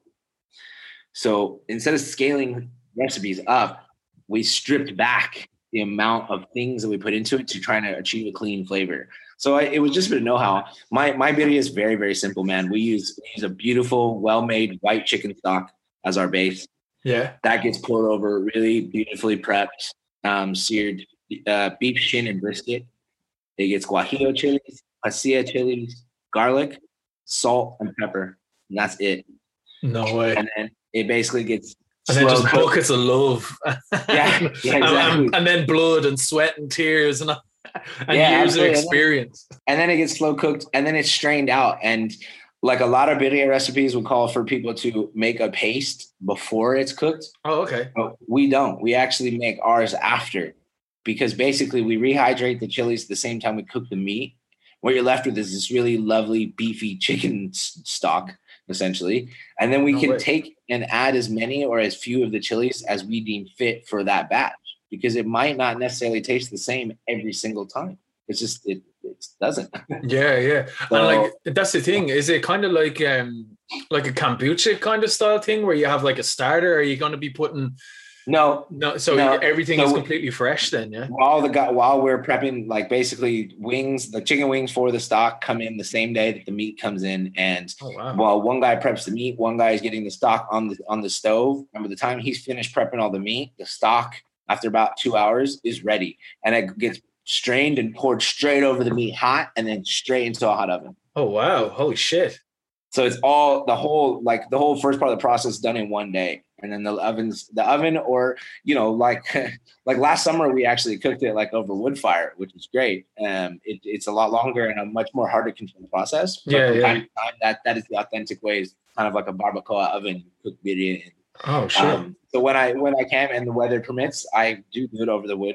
So instead of scaling recipes up, we stripped back the amount of things that we put into it to try to achieve a clean flavor. So I, it was just a bit of know-how. My my birria is very, very simple, man. We use, we use a beautiful, well-made white chicken stock as our base. Yeah. That gets poured over really beautifully prepped, um, seared uh, beef shin and brisket. It gets guajillo chilies, pasilla chilies, garlic, salt, and pepper. And that's it. No way. And then it basically gets And then just cooked. buckets of love. Yeah, yeah, exactly. and, and then blood and sweat and tears and, and yeah, years absolutely. of experience. And then it gets slow cooked and then it's strained out. And like a lot of birria recipes will call for people to make a paste before it's cooked. Oh, okay. But we don't. We actually make ours after because basically we rehydrate the chilies at the same time we cook the meat. What you're left with is this really lovely beefy chicken stock, essentially. And then we No can way. take and add as many or as few of the chilies as we deem fit for that batch because it might not necessarily taste the same every single time. It's just, it, it doesn't. Yeah, yeah. So, and like, that's the thing. Is it kind of like, um, like a kombucha kind of style thing where you have like a starter? Or are you going to be putting, no, no, so no. everything So is completely fresh then, yeah? While the guy, while we're prepping, like basically wings, the chicken wings for the stock come in the same day that the meat comes in. And Oh, wow. while one guy preps the meat, one guy is getting the stock on the on the stove. And by the time he's finished prepping all the meat, the stock after about two hours is ready, and it gets strained and poured straight over the meat hot, and then straight into a hot oven. Oh, wow. Holy shit. So it's all the whole like the whole first part of the process done in one day. And then the ovens, the oven, or, you know, like, like last summer, we actually cooked it like over wood fire, which is great. Um, it, it's a lot longer and a much more hard to control process. But Yeah, from yeah. time to time, that, that is the authentic way. It's kind of like a barbacoa oven cooked birria in. Oh, shit. Um, so when I, when I can and the weather permits, I do do it over the wood.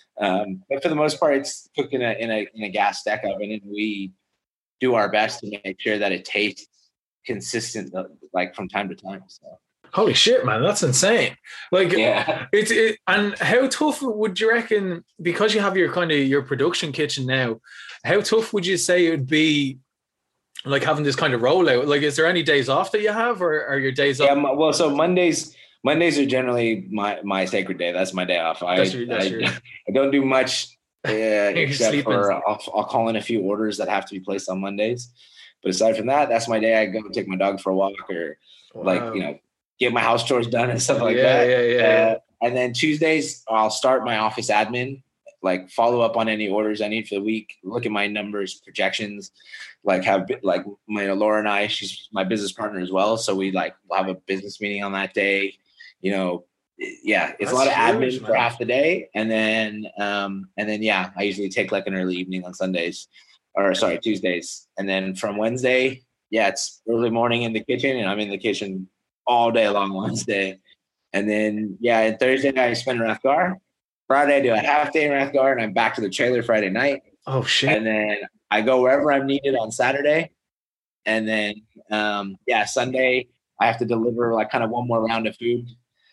Um, but for the most part, it's cooked in a, in a, in a gas stack oven, and we do our best to make sure that it tastes consistent, like from time to time. So. Holy shit, man, that's insane. Like, Yeah. it's it, and how tough would you reckon, because you have your kind of your production kitchen now, how tough would you say it would be, like having this kind of rollout? Like, is there any days off that you have, or are your days Yeah, off? m- well, so Mondays, Mondays are generally my, my sacred day. That's my day off. I, That's your- that's I, your- I don't do much uh, except sleeping. for I'll, I'll call in a few orders that have to be placed on Mondays. But aside from that, that's my day. I go take my dog for a walk, or like, Wow. you know, get my house chores done and stuff like Yeah, that. yeah, yeah, Uh, and then Tuesdays, I'll start my office admin, like follow up on any orders I need for the week, look at my numbers, projections, like have like my Laura and I, she's my business partner as well. So we like we'll have a business meeting on that day. You know, yeah, it's That's a lot of admin huge, for man. half the day. And then, um, and then, yeah, I usually take like an early evening on Sundays or sorry, Tuesdays. And then from Wednesday, yeah, it's early morning in the kitchen, and I'm in the kitchen all day long Wednesday. And then, yeah, and Thursday I spend in Rathgar. Friday I do a half day in Rathgar, and I'm back to the trailer Friday night. Oh shit. And then I go wherever I'm needed on Saturday. And then, um, yeah, Sunday, I have to deliver like kind of one more round of food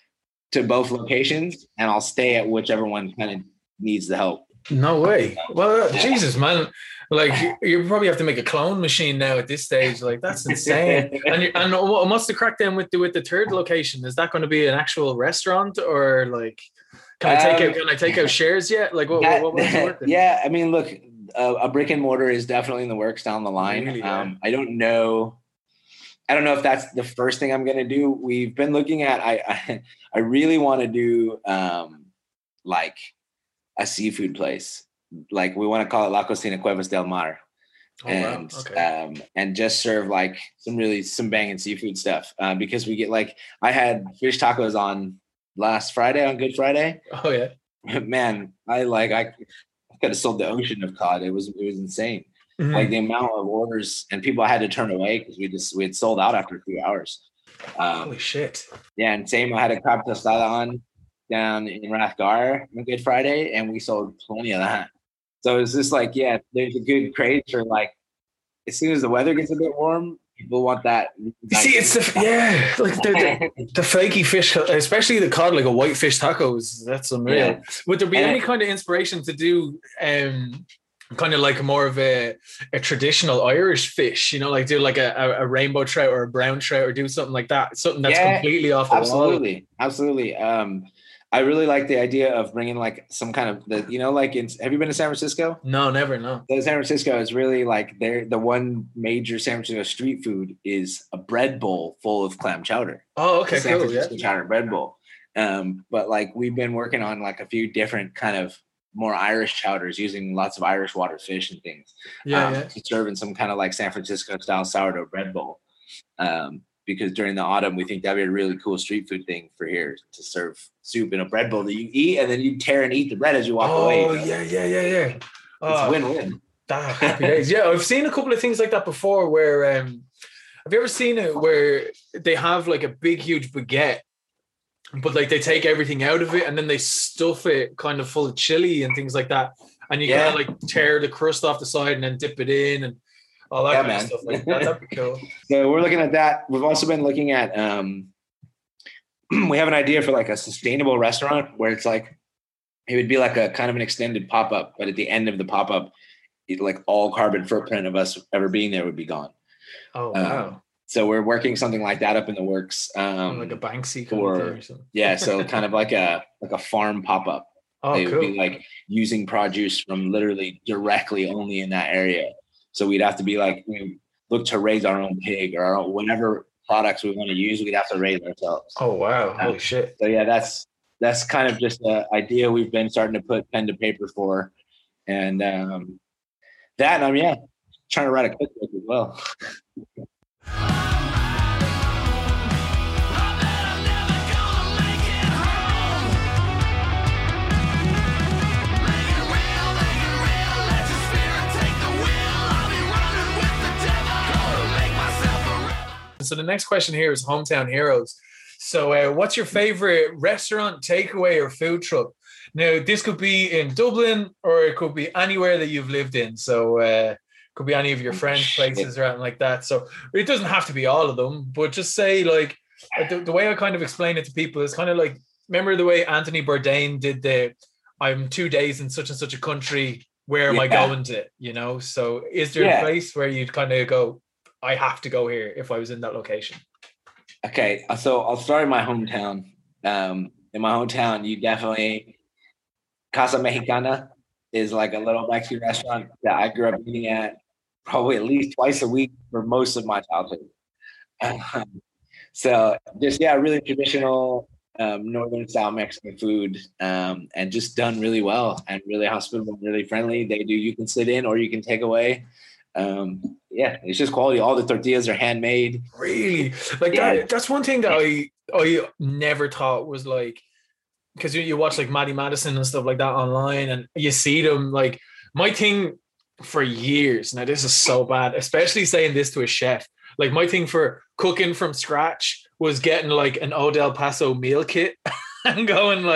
to both locations, and I'll stay at whichever one kind of needs the help. No way. Well, yeah. Jesus, man. Like, you, you probably have to make a clone machine now at this stage. Like, that's insane. and you, and what's the crack then with the, with the third location? Is that going to be an actual restaurant, or like, can I take um, out can I take out shares yet? Like, what? That, what, what that, yeah, I mean, look, a, a brick and mortar is definitely in the works down the line. Really, yeah. Um, I don't know. I don't know if that's the first thing I'm going to do. We've been looking at. I I, I really want to do um, like a seafood place. Like we want to call it La Cocina Cuevas del Mar, oh, and wow. okay. um, and just serve like some really some banging seafood stuff uh, because we get like I had fish tacos on last Friday on Good Friday. Oh yeah, man, I like I, I could have sold the ocean of cod. It was it was insane. Mm-hmm. Like the amount of orders and people I had to turn away because we just we had sold out after a few hours. Um, Holy shit! Yeah, and same. I had a crab tostada on down in Rathgar on Good Friday, and we sold plenty of that. So it's just like, yeah, there's a good craze for like, as soon as the weather gets a bit warm, people want that. You see, it's the, yeah, like the, the, the flaky fish, especially the cod, like a white fish tacos. That's unreal. Yeah. Would there be and any kind of inspiration to do um, kind of like more of a, a traditional Irish fish, you know, like do like a, a rainbow trout or a brown trout or do something like that, something that's yeah, completely off the absolutely, wall? Absolutely. Um, I really like the idea of bringing like some kind of the, you know, like in, have you been to San Francisco? No, never. No. So San Francisco is really like they're the one major San Francisco street food is a bread bowl full of clam chowder. Oh, okay. San cool, Francisco yeah. chowder bread bowl. Um, but like we've been working on like a few different kind of more Irish chowders using lots of Irish water fish and things. Yeah, um, yeah. To serve in some kind of like San Francisco style sourdough bread bowl. Um, because during the autumn, we think that'd be a really cool street food thing for here to serve soup in a bread bowl that you eat and then you tear and eat the bread as you walk oh, away. Oh, yeah, yeah, yeah, yeah. It's oh, win-win. Ah, happy days. Yeah, I've seen a couple of things like that before where, um, have you ever seen it where they have like a big, huge baguette, but like they take everything out of it and then they stuff it kind of full of chili and things like that. And you yeah. kind of like tear the crust off the side and then dip it in and all that yeah, kind man. of stuff like that. That'd be cool. So we're looking at that. We've also been looking at, um, we have an idea for like a sustainable restaurant where it's like, it would be like a kind of an extended pop-up, but at the end of the pop-up, it, like all carbon footprint of us ever being there would be gone. Oh, wow. Um, so we're working something like that up in the works. Um, like a Banksy kind or, of thing or something. Yeah. So kind of like a, like a farm pop-up. Oh, they cool. would be like using produce from literally directly only in that area. So we'd have to be like, we look to raise our own pig or our own, whatever products we want to use, we'd have to raise ourselves. Oh, wow. Holy um, shit. So yeah, that's, that's kind of just an idea we've been starting to put pen to paper for. And um, that, and I'm, yeah, trying to write a cookbook as well. So the next question here is hometown heroes. So uh, what's your favorite restaurant, takeaway, or food truck? Now, this could be in Dublin or it could be anywhere that you've lived in. So uh, could be any of your friends' places or anything like that. So it doesn't have to be all of them, but just say like, the, the way I kind of explain it to people is kind of like, remember the way Anthony Bourdain did the, I'm two days in such and such a country, where am yeah. I going to, you know? So is there yeah. a place where you'd kind of go, I have to go here if I was in that location? Okay, so I'll start in my hometown. Um, in my hometown, you definitely, Casa Mexicana is like a little Mexican restaurant that I grew up eating at probably at least twice a week for most of my childhood. Um, so just, yeah, really traditional um, northern style Mexican food um, and just done really well and really hospitable, really friendly. They do, you can sit in or you can take away. Um, yeah, it's just quality. All the tortillas are handmade. Really? Like yeah. that, that's one thing that I I never thought was like, because you, you watch like Maddie Madison and stuff like that online and you see them. Like my thing for years, now this is so bad, especially saying this to a chef, like my thing for cooking from scratch was getting like an Old El Paso meal kit and going like,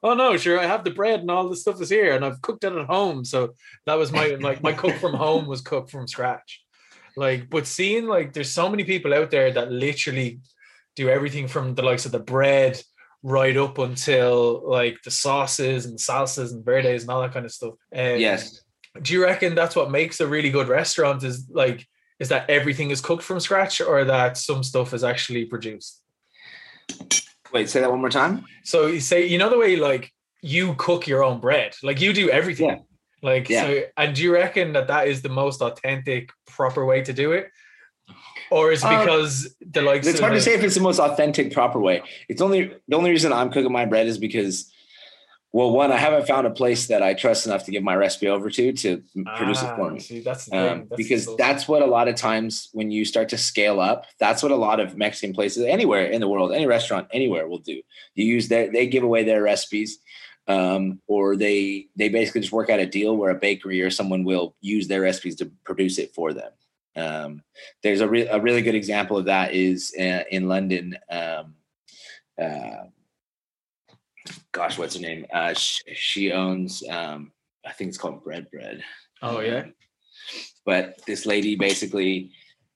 oh no, sure, I have the bread and all the stuff is here, and I've cooked it at home. So that was my like my cook from home was cooked from scratch. Like, but seeing like there's so many people out there that literally do everything from the likes of the bread right up until like the sauces and salsas and verdes and all that kind of stuff. Um, Yes. Do you reckon that's what makes a really good restaurant? Is like is that everything is cooked from scratch, or that some stuff is actually produced? Wait, say that one more time. So you say, you know, the way like you cook your own bread, like you do everything. Yeah. Like, Yeah. so, and do you reckon that that is the most authentic, proper way to do it? Or is it because um, the likes it's hard like, to say if it's the most authentic, proper way. It's only, the only reason I'm cooking my bread is because, well, one, I haven't found a place that I trust enough to give my recipe over to, to ah, produce it for me. See, that's the um, thing. That's because so that's what a lot of times when you start to scale up, that's what a lot of Mexican places, anywhere in the world, any restaurant, anywhere will do. You use their, they give away their recipes. Um, or they they basically just work out a deal where a bakery or someone will use their recipes to produce it for them. Um, there's a, re- a really good example of that is uh, in London. Um, uh, gosh, what's her name? Uh, she, she owns, um, I think it's called Bread Bread. Oh, yeah. But this lady basically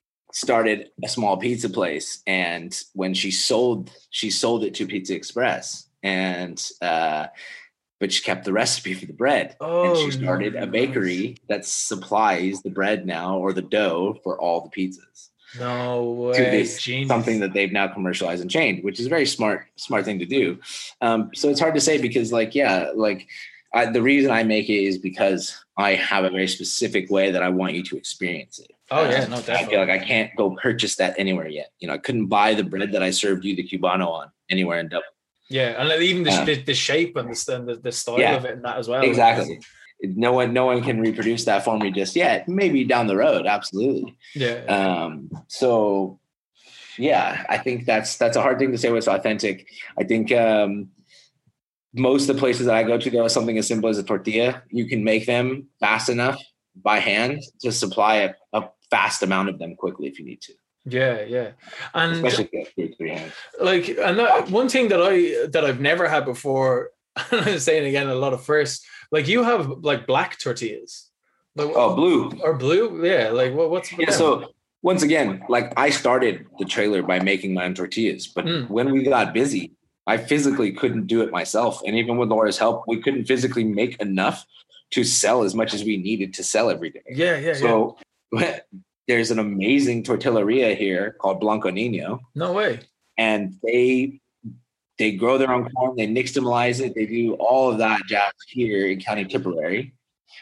started a small pizza place, and when she sold, she sold it to Pizza Express, and uh, but she kept the recipe for the bread. Oh, and she started nice. a bakery that supplies the bread now, or the dough, for all the pizzas. No way. To this, Genius. something that they've now commercialized and changed, which is a very smart, smart thing to do. Um, so it's hard to say because, like, yeah, like I, the reason I make it is because I have a very specific way that I want you to experience it. Oh yeah, um, no, definitely. I feel like I can't go purchase that anywhere yet. You know, I couldn't buy the bread that I served you the Cubano on anywhere in Dublin. Yeah, and even the, um, the, the shape and the, the, the style yeah, of it and that as well. Exactly. No one, no one can reproduce that for me just yet. Maybe down the road, absolutely. Yeah. Um. So, yeah, I think that's that's a hard thing to say what's authentic. I think um, most of the places that I go to, though, is something as simple as a tortilla. You can make them fast enough by hand to supply a, a fast amount of them quickly if you need to. Yeah, yeah, and especially if you have two or three hands. Like, and that, one thing that I that I've never had before, and I'm saying again a lot of firsts. Like, you have like black tortillas. Like, oh, blue or blue? Yeah. Like, what, what's yeah? Them? So once again, like I started the trailer by making my own tortillas, but mm. when we got busy, I physically couldn't do it myself, and even with Laura's help, we couldn't physically make enough to sell as much as we needed to sell every day. Yeah, yeah. So. Yeah. There's an amazing tortilleria here called Blanco Nino. No way. And they they grow their own corn. They nixtamalize it. They do all of that jazz here in County Tipperary.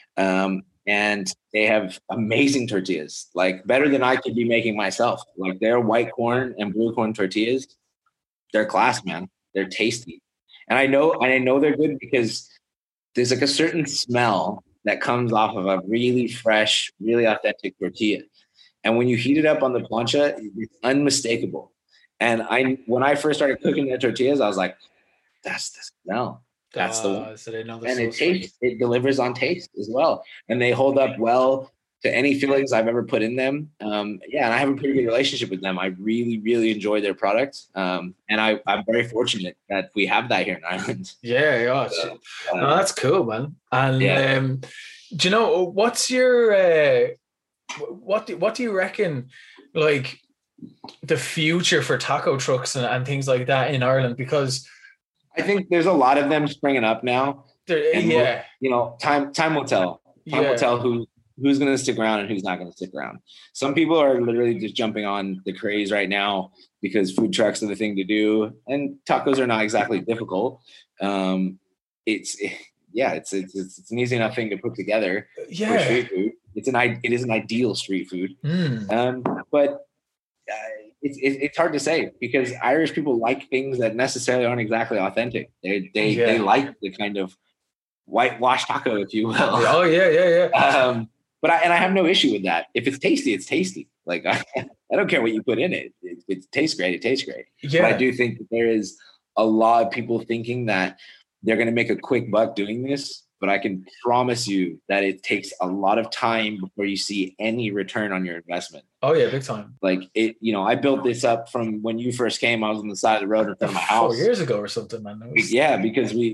Um, and they have amazing tortillas, like better than I could be making myself. Like their white corn and blue corn tortillas, they're class, man. They're tasty. And I know, and I know they're good because there's like a certain smell that comes off of a really fresh, really authentic tortilla. And when you heat it up on the plancha, it's unmistakable. And I, when I first started cooking the tortillas, I was like, "That's the smell. That's uh, the one." So they know and it tastes, it delivers on taste as well, and they hold up well to any fillings I've ever put in them. Um, yeah, and I have a pretty good relationship with them. I really, really enjoy their products, um, and I, I'm very fortunate that we have that here in Ireland. Yeah, yeah, so, um, no, that's cool, man. And yeah. um, do you know what's your uh, what do, what do you reckon, like, the future for taco trucks and, and things like that in Ireland? Because I think there's a lot of them springing up now. And yeah, we'll, you know, time time will tell. Time yeah. will tell who who's going to stick around and who's not going to stick around. Some people are literally just jumping on the craze right now because food trucks are the thing to do, and tacos are not exactly difficult. Um, it's yeah, it's, it's it's an easy enough thing to put together yeah. for street food. It's an it is an ideal street food, mm. um, but uh, it's it, it's hard to say because Irish people like things that necessarily aren't exactly authentic. They they yeah. they like the kind of whitewash taco, if you will. Oh yeah, yeah, yeah. Um, but I and I have no issue with that. If it's tasty, it's tasty. Like I, I don't care what you put in it. It, it tastes great. It tastes great. Yeah. But I do think that there is a lot of people thinking that they're going to make a quick buck doing this. But I can promise you that it takes a lot of time before you see any return on your investment. Oh yeah, big time. Like it, you know, I built this up from when you first came. I was on the side of the road in front of my house four years ago or something, man. Was... Yeah, because we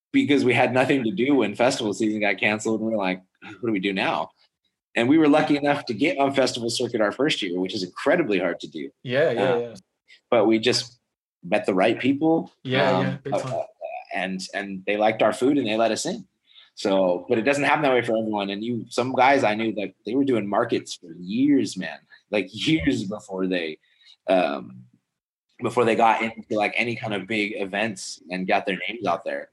because we had nothing to do when festival season got canceled. And we we're like, what do we do now? And we were lucky enough to get on festival circuit our first year, which is incredibly hard to do. Yeah, yeah, uh, yeah. But we just met the right people. Yeah, um, yeah. Big time. uh, and and they liked our food and they let us in. So, but it doesn't happen that way for everyone. And you, some guys I knew, like they were doing markets for years, man, like years before they, um, before they got into like any kind of big events and got their names out there.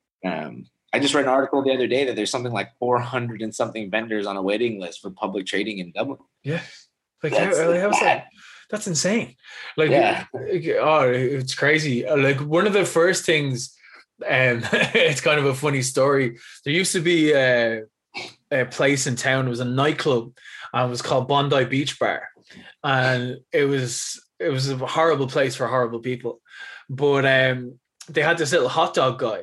Um, I just read an article the other day that there's something like four hundred and something vendors on a waiting list for public trading in Dublin. Yeah, like That's how, how's that? That's insane. Like, yeah. oh, it's crazy. Like one of the first things. Um, it's kind of a funny story. There used to be a, a place in town. It was a nightclub, and it was called Bondi Beach Bar, and it was it was a horrible place for horrible people. But um, they had this little hot dog guy,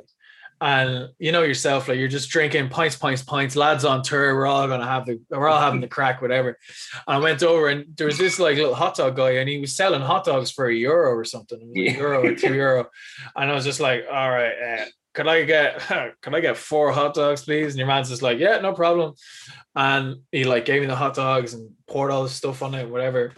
and you know yourself, like you're just drinking pints, pints, pints. Lads on tour, we're all gonna have the, we're all having the crack, whatever. And I went over, and there was this like little hot dog guy, and he was selling hot dogs for a euro or something, a Yeah. euro or two euro. And I was just like, all right, uh, could I get, could I get four hot dogs, please? And your man's just like, yeah, no problem. And he like gave me the hot dogs and poured all the stuff on it, whatever.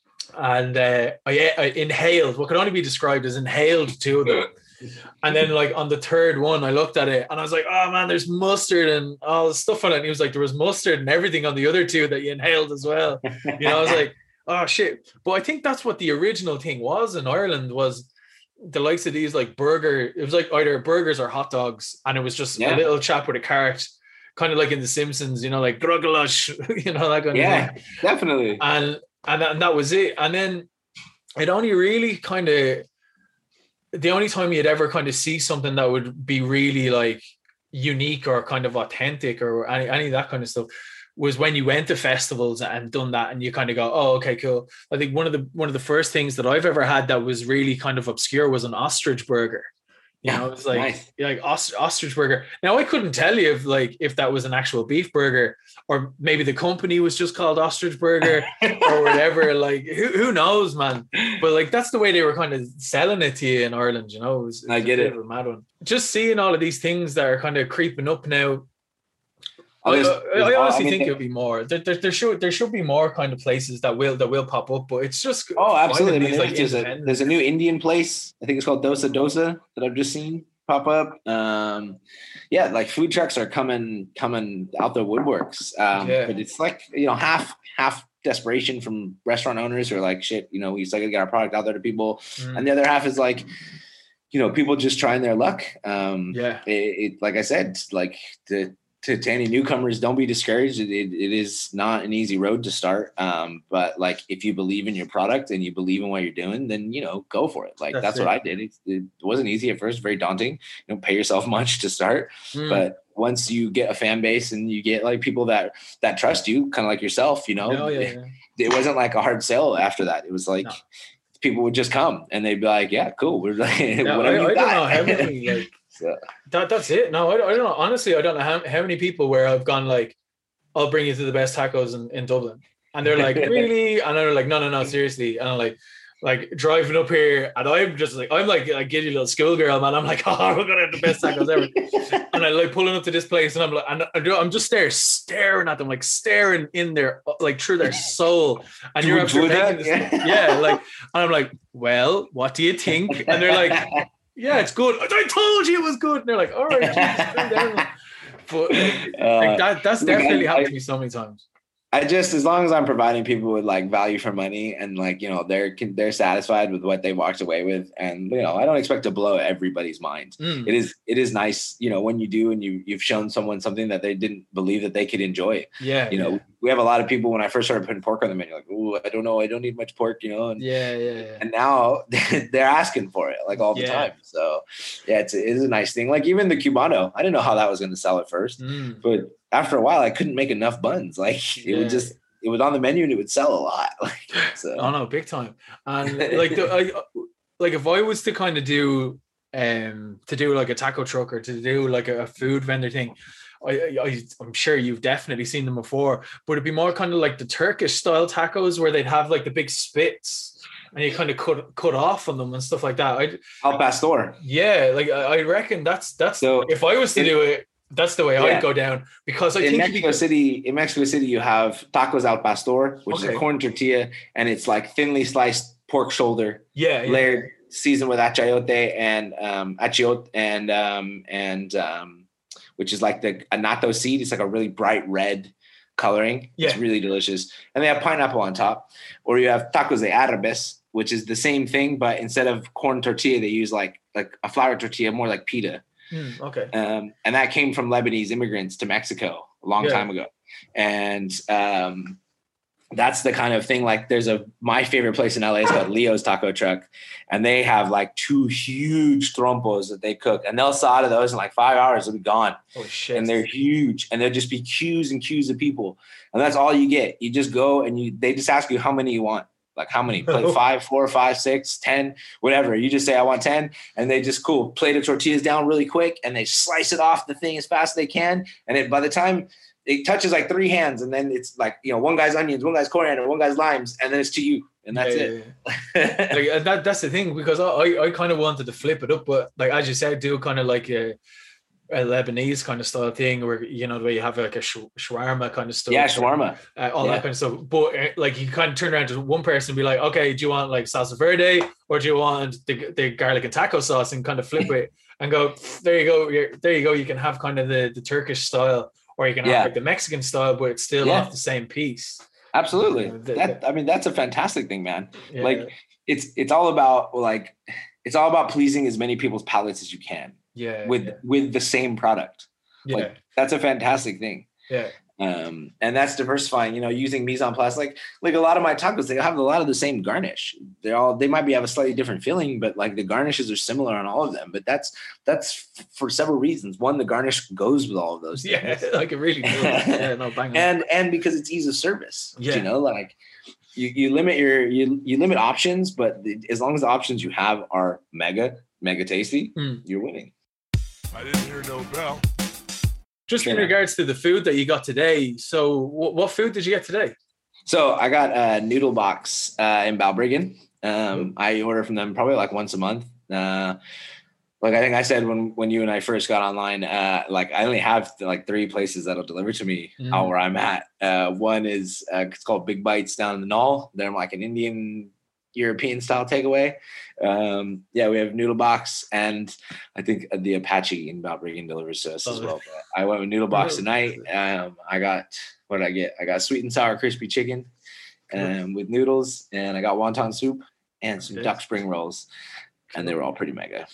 And uh, I, I inhaled what could only be described as inhaled two of them. And then like on the third one, I looked at it and I was like, oh man, there's mustard and all the stuff on it. And he was like, there was mustard and everything on the other two that you inhaled as well. You know, I was like, oh shit. But I think that's what the original thing was in Ireland, was the likes of these like burger. It was like either burgers or hot dogs. And it was just Yeah. a little chap with a cart, kind of like in The Simpsons, you know, like Gruggalush, you know, that kind Yeah, of thing. definitely. And, and, and that was it. And then it only really kind of, the only time you'd ever kind of see something that would be really like unique or kind of authentic or any, any of that kind of stuff was when you went to festivals and done that, and you kind of go, oh, okay, cool. I think one of the one of the first things that I've ever had that was really kind of obscure was an ostrich burger. You Yeah, know, it was like, nice. like ost- ostrich burger. Now I couldn't tell you if like if that was an actual beef burger, or maybe the company was just called Ostrich Burger or whatever. Like who, who knows, man? But like that's the way they were kind of selling it to you in Ireland. You know, it was, it was I get a bit it. of a mad one. Just seeing all of these things that are kind of creeping up now. Oh, I, there's- I, there's- I honestly I mean, think there'll be more. There, there, there should there should be more kind of places that will that will pop up, but it's just Oh, absolutely. I finding mean, these, there's, like, a, there's a new Indian place. I think it's called Dosa Dosa that I've just seen pop up. Um, yeah, like food trucks are coming coming out the woodworks. Um, Yeah. But it's like, you know, half half desperation from restaurant owners who are like, shit, you know, we still gotta get our product out there to people. Mm. And the other half is like, you know, people just trying their luck. Um, Yeah. it, it like I said, like the to, to any newcomers, don't be discouraged. It, it, it is not an easy road to start. Um, but like, if you believe in your product and you believe in what you're doing, then, you know, go for it. Like, That's that's, it. what I did. It, it wasn't easy at first, very daunting. You don't pay yourself much to start, Mm. but once you get a fan base and you get like people that, that trust you, kind of like yourself, you know, Oh, yeah, yeah. it wasn't like a hard sell after that. It was like, No. people would just come and they'd be like, yeah, cool. We're like, Yeah, whatever I, you I don't got. know how many like So, that. That's it. No, I, don't- I don't know. Honestly, I don't know how, how many people where I've gone like, I'll bring you to the best tacos in, in Dublin, and they're like, really? And they're like, no, no, no, seriously. And I'm like, like driving up here, and I'm just like, I'm like a giddy little schoolgirl, man. I'm like, oh, we're gonna have the best tacos ever. And I like pulling up to this place, and I'm like, and I'm just there staring at them, like staring in their, like through their soul. And you're Would after you do making that? this, yeah, like, and I'm like, well, what do you think? And they're like, yeah, it's good. I told you it was good. And they're like, all right, Jesus, calm down. But like, Uh, like that, that's look, definitely I- happened I- to me so many times. I just, as long as I'm providing people with like value for money and like, you know, they're, they're satisfied with what they walked away with. And, you know, I don't expect to blow everybody's mind. Mm. It is, it is nice, you know, when you do, and you, you've shown someone something that they didn't believe that they could enjoy. Yeah, You know, yeah, we have a lot of people when I first started putting pork on the menu, like, oh, I don't know. I don't need much pork, you know? And, yeah, yeah, yeah. and now they're asking for it like all the Yeah. time. So yeah, it's, it is a nice thing. Like even the Cubano, I didn't know how that was going to sell at first, Mm. but after a while I couldn't make enough buns. Like it Yeah. would just, it was on the menu and it would sell a lot. Like, so Oh no, big time. And like, the, I, like if I was to kind of do, um, to do like a taco truck or to do like a, a food vendor thing, I, I, I'm sure you've definitely seen them before. But it'd be more kind of like the Turkish style tacos where they'd have like the big spits. and you kind of cut cut off on them and stuff like that. I Al Pastor. Yeah, like I reckon that's that's So if I was to in, do it, that's the way yeah. I'd go down, because I in think Mexico could, City, in Mexico City, you have tacos al pastor, which okay. is a corn tortilla, and it's like thinly sliced pork shoulder, yeah, yeah. layered, seasoned with achiote and um, achiote and um, and um, which is like the annatto seed. It's like a really bright red coloring. Yeah. It's really delicious, and they have pineapple on top. Or you have tacos de árabes, which is the same thing, but instead of corn tortilla, they use like like a flour tortilla, more like pita. Mm, okay. Um, and that came from Lebanese immigrants to Mexico a long yeah. time ago. And um, that's the kind of thing, like there's a, my favorite place in L A is called Leo's Taco Truck. And they have like two huge trompos that they cook, and they'll sell out of those in like five hours. They'll be gone. Oh shit. And they're huge, and there'll just be queues and queues of people. And that's all you get. You just go and you, they just ask you how many you want. Like how many? Plate five, four, five, six, ten, whatever. You just say, I want ten. And they just, cool, plate of tortillas down really quick. And they slice it off the thing as fast as they can. And it, by the time it touches like three hands, and then it's like, you know, one guy's onions, one guy's coriander, one guy's limes, and then it's to you. And that's yeah, it. Yeah, yeah. like, that, that's the thing, because I, I, I kind of wanted to flip it up. But like, as you said, do kind of like a, a Lebanese kind of style thing, where, you know, the way you have like a sh- shawarma kind of stuff. Yeah, shawarma. Uh, all yeah. that kind of stuff. But uh, like, you kind of turn around to one person and be like, okay, do you want like salsa verde, or do you want the, the garlic and taco sauce, and kind of flip it and go, there you go. You're, there you go. You can have kind of the, the Turkish style, or you can have yeah. like the Mexican style, but it's still yeah. off the same piece. Absolutely. Uh, the, that, I mean, that's a fantastic thing, man. Yeah. Like it's, it's all about like, it's all about pleasing as many people's palates as you can. Yeah. With, yeah. with the same product. Yeah. Like, that's a fantastic thing. Yeah. Um, and that's diversifying, you know, using mise en place. Like, like a lot of my tacos, they have a lot of the same garnish. They're all, they might be have a slightly different filling, but like the garnishes are similar on all of them. But that's, that's for several reasons. One, the garnish goes with all of those things. Yeah, like it really does. Yeah, no, bang on. and, and because it's ease of service, yeah. you know, like you, you limit your, you, you limit options, but the, as long as the options you have are mega, mega tasty, mm. you're winning. I didn't hear no bell. Just in regards to the food that you got today, so what, what food did you get today? So I got a noodle box uh, in Balbriggan. Um, I order from them probably like once a month. Uh, like I think I said when when you and I first got online, uh, like I only have like three places that'll deliver to me mm. out where I'm at. Uh, one is uh, it's called Big Bites down in the Knoll. They're like an Indian European style takeaway. Um, yeah, we have Noodle Box, and I think the Apache in Balbriggan delivers to us oh, as well. But I went with Noodle Box tonight. Um, I got, what did I get? I got sweet and sour crispy chicken um, with noodles, and I got wonton soup and some okay. duck spring rolls, and they were all pretty mega.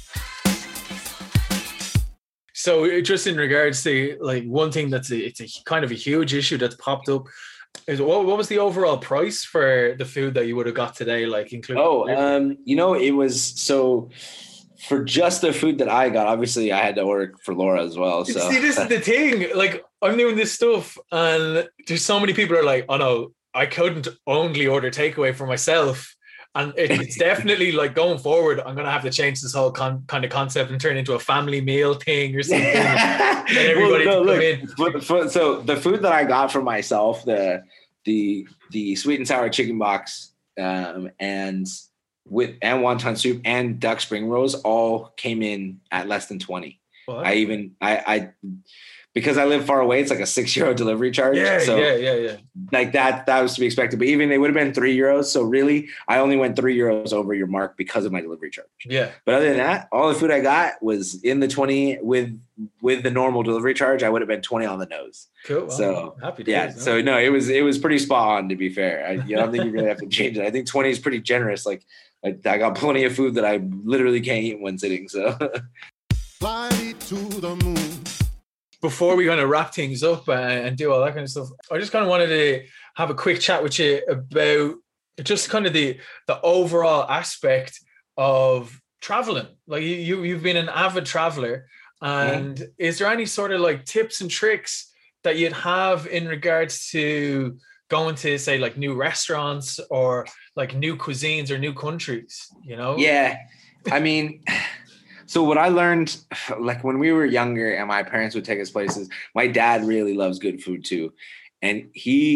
So just in regards to like one thing that's a, it's a kind of a huge issue that's popped up. Is what, what was the overall price for the food that you would have got today, like including? Oh, um, you know, it was so for just the food that I got. Obviously, I had to order for Laura as well. So see, this is the thing. Like, I'm doing this stuff, and there's so many people are like, "Oh no, I couldn't only order takeaway for myself." And it, it's definitely like going forward, I'm gonna have to change this whole con- kind of concept and turn it into a family meal thing or something. Get everybody well, no, to come look, in. For, so the food that I got for myself, the the the sweet and sour chicken box, um, and with and wonton soup and duck spring rolls all came in at less than twenty. What? I even I I. Because I live far away, it's like a six euro delivery charge. Yeah, so yeah, yeah, yeah. Like that, that was to be expected. But even they would have been three euros. So really, I only went three euros over your mark because of my delivery charge. Yeah. But other than that, all the food I got was in the twenty with with the normal delivery charge. I would have been twenty on the nose. Cool. Wow. So happy days, yeah. No? So no, it was it was pretty spot on. To be fair, I, you know, I don't think you really have to change it. I think twenty is pretty generous. Like I, I got plenty of food that I literally can't eat in one sitting. So. Fly to the moon. Before we kind of wrap things up and do all that kind of stuff, I just kind of wanted to have a quick chat with you about just kind of the the overall aspect of traveling. Like you, you've been an avid traveler, and mm. is there any sort of like tips and tricks that you'd have in regards to going to say like new restaurants or like new cuisines or new countries? You know? Yeah, I mean. So what I learned, like when we were younger and my parents would take us places, my dad really loves good food too. And he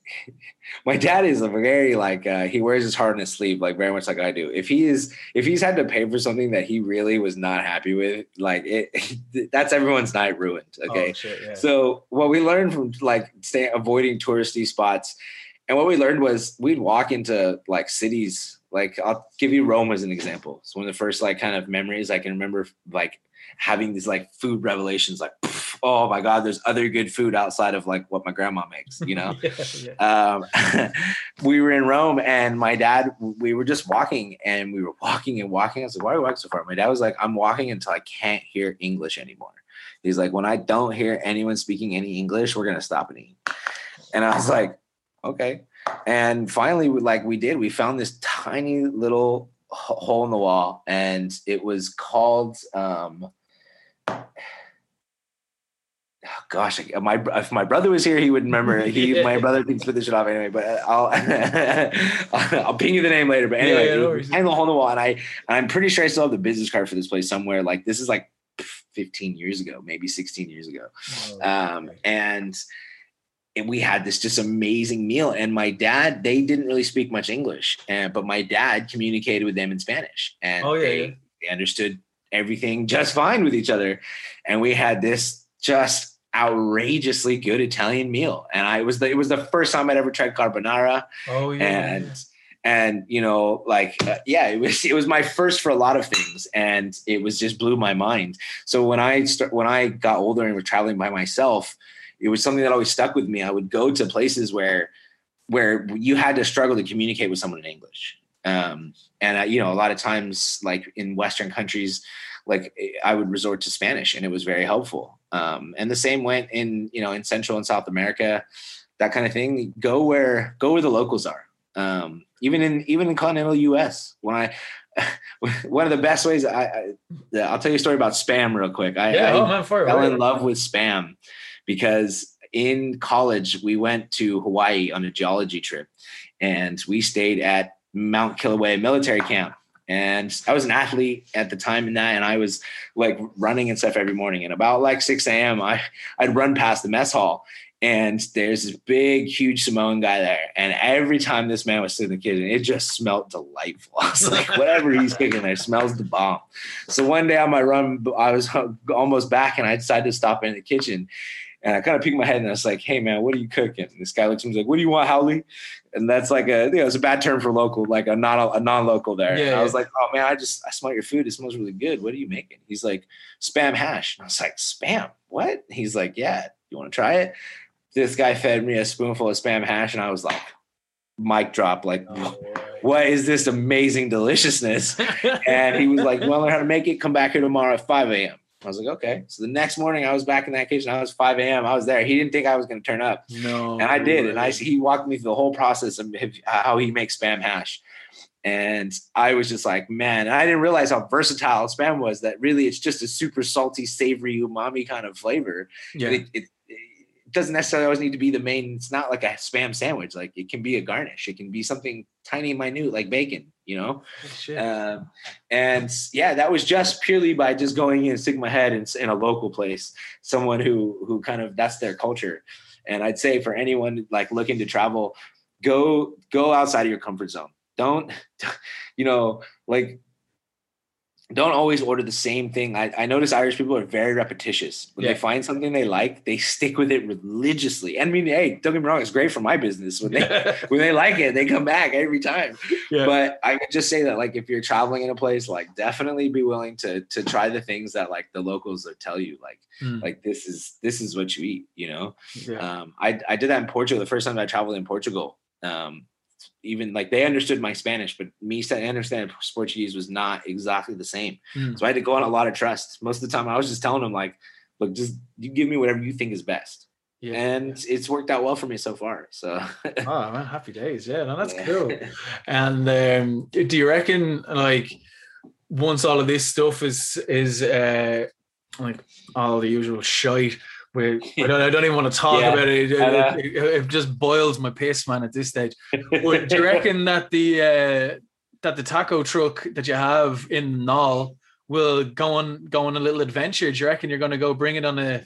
my dad is a very like uh, he wears his heart on his sleeve, like very much like I do. If he is, if he's had to pay for something that he really was not happy with, like it, that's everyone's night ruined. Okay, Oh, shit, yeah. so what we learned from like stay avoiding touristy spots, and what we learned was we'd walk into like cities. Like I'll give you Rome as an example. It's one of the first like kind of memories I can remember, like having these like food revelations, like, oh my God, there's other good food outside of like what my grandma makes, you know? yeah, yeah. Um, we were in Rome and my dad, we were just walking and we were walking and walking. I was like, why are we walking so far? My dad was like, I'm walking until I can't hear English anymore. He's like, when I don't hear anyone speaking any English, we're going to stop and eat. And I was like, okay. And finally, we, like we did, we found this tiny little hole in the wall and it was called, um, oh gosh, my if my brother was here, he would remember. He yeah. My brother can spit this shit off anyway, but I'll I'll ping you the name later. But anyway, yeah, yeah, hang the hole in the wall, and I I'm pretty sure I still have the business card for this place somewhere. Like this is like fifteen years ago, maybe sixteen years ago, oh, um, okay. and. And we had this just amazing meal. And my dad, they didn't really speak much English, and but my dad communicated with them in Spanish, and oh, yeah, they, yeah. they understood everything just fine with each other. And we had this just outrageously good Italian meal. And I was the, it was the first time I'd ever tried carbonara. Oh yeah. And and you know, like uh, yeah, it was it was my first for a lot of things, and it was just blew my mind. So when I start when I got older and was traveling by myself, it was something that always stuck with me. I would go to places where, where you had to struggle to communicate with someone in English. Um, and, uh, you know, a lot of times, like in Western countries, like I would resort to Spanish and it was very helpful. Um, and the same went in, you know, in Central and South America, that kind of thing. Go where, go where the locals are. Um, even in, even in continental U S, when I, one of the best ways I, I I'll tell you a story about Spam real quick. I, yeah, I oh, man, for it, fell right. in love with Spam. Because in college, we went to Hawaii on a geology trip and we stayed at Mount Kilauea military camp. And I was an athlete at the time in that. And I was like running and stuff every morning. And about like six a.m., I, I'd run past the mess hall. And there's this big, huge Samoan guy there. And every time this man was sitting in the kitchen, it just smelled delightful. I was like, whatever he's cooking there smells the bomb. So one day on my run, I was almost back and I decided to stop in the kitchen. And I kind of peeked my head and I was like, hey, man, what are you cooking? And this guy looks at me like, what do you want, Howley? And that's like a, you know, it's a bad term for local, like a non a non-local there. Yeah, and I yeah. was like, oh, man, I just, I smell your food. It smells really good. What are you making? He's like, Spam hash. And I was like, Spam? What? He's like, yeah. You want to try it? This guy fed me a spoonful of Spam hash. And I was like, mic drop, like, oh, what is this amazing deliciousness? And he was like, well, learn how to make it. Come back here tomorrow at five a.m. I was like, okay. So the next morning I was back in that kitchen. I was five a.m. I was there. He didn't think I was going to turn up. No. And I did. And I he walked me through the whole process of how he makes Spam hash. And I was just like, man, and I didn't realize how versatile Spam was, that really it's just a super salty, savory, umami kind of flavor. Yeah. It, it, it doesn't necessarily always need to be the main. It's not like a Spam sandwich. Like it can be a garnish. It can be something tiny, minute, like bacon, you know? Shit. Um, and yeah, that was just purely by just going in and sticking my head in, in a local place, someone who, who kind of, that's their culture. And I'd say for anyone like looking to travel, go, go outside of your comfort zone. Don't, you know, like, don't always order the same thing. I, I notice Irish people are very repetitious. When yeah. they find something they like, they stick with it religiously. And I mean, hey, don't get me wrong, it's great for my business. When they when they like it, they come back every time. Yeah. But I could just say that, like, if you're traveling in a place, like, definitely be willing to to try the things that like the locals will tell you, like, mm. like this is this is what you eat. You know, yeah. um, I I did that in Portugal the first time I traveled in Portugal. Um, even like they understood my Spanish, but me saying understand Portuguese was not exactly the same. Mm. So I had to go on a lot of trust. Most of the time I was just telling them, like, look, just you give me whatever you think is best. Yeah. And it's worked out well for me so far. So oh man, happy days. Yeah, no, that's yeah. cool. And um, do you reckon, like, once all of this stuff is is uh, like all the usual shite, where I don't, I don't even want to talk yeah, about it. It, it, it. it just boils my piss, man, at this stage. But do you reckon that the uh, that the taco truck that you have in Knoll will go on go on a little adventure? Do you reckon you're going to go bring it on a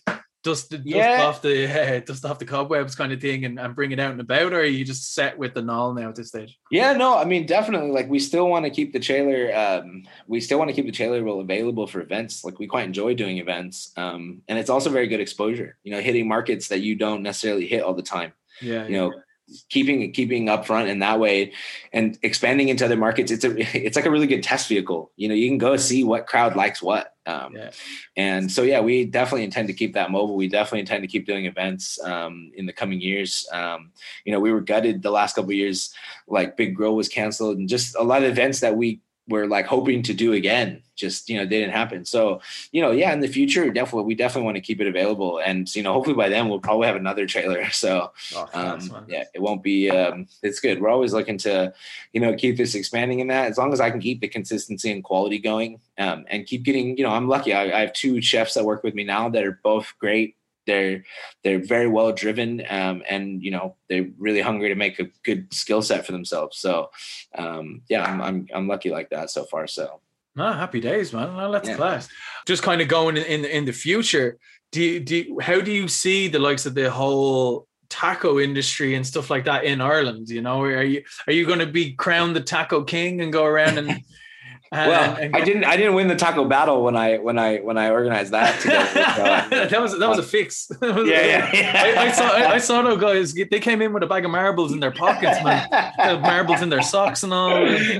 dust, dust Yeah. off the uh, dust off the cobwebs kind of thing, and, and bring it out and about, or are you just set with the null now at this stage? Yeah, no, I mean, definitely. Like, we still want to keep the trailer. Um, we still want to keep the trailer reel available for events. Like, we quite enjoy doing events, um, and it's also very good exposure. You know, hitting markets that you don't necessarily hit all the time. Yeah, You know, keeping keeping up front in that way, and expanding into other markets. It's a it's like a really good test vehicle. You know, you can go see what crowd likes what. Um, yeah. And so, yeah, we definitely intend to keep that mobile. We definitely intend to keep doing events um, in the coming years. Um, you know, we were gutted the last couple of years, like Big Grill was canceled, and just a lot of events that we were like hoping to do again, just, you know, didn't happen. So, you know, yeah, in the future, definitely, we definitely want to keep it available. And, you know, hopefully by then we'll probably have another trailer. So, Oh, um, thanks, man. yeah, it won't be, um, it's good. We're always looking to, you know, keep this expanding in that, as long as I can keep the consistency and quality going, um, and keep getting, you know, I'm lucky. I, I have two chefs that work with me now that are both great. They're, they're very well driven, um, and, you know, they're really hungry to make a good skill set for themselves. So, um, yeah, I'm, I'm, I'm lucky like that so far. So. No, happy days, man. No, that's Yeah. class. Just kind of going in, in in the future. Do you, do you, how do you see the likes of the whole taco industry and stuff like that in Ireland? You know, are you are you going to be crowned the taco king and go around and? and Well, and, and I didn't. I didn't win the taco battle when I when I when I organized that. Together. that was that was a fix. Yeah, yeah, yeah. I, I saw I, I saw those guys. They came in with a bag of marbles in their pockets, man. Marbles in their socks and all.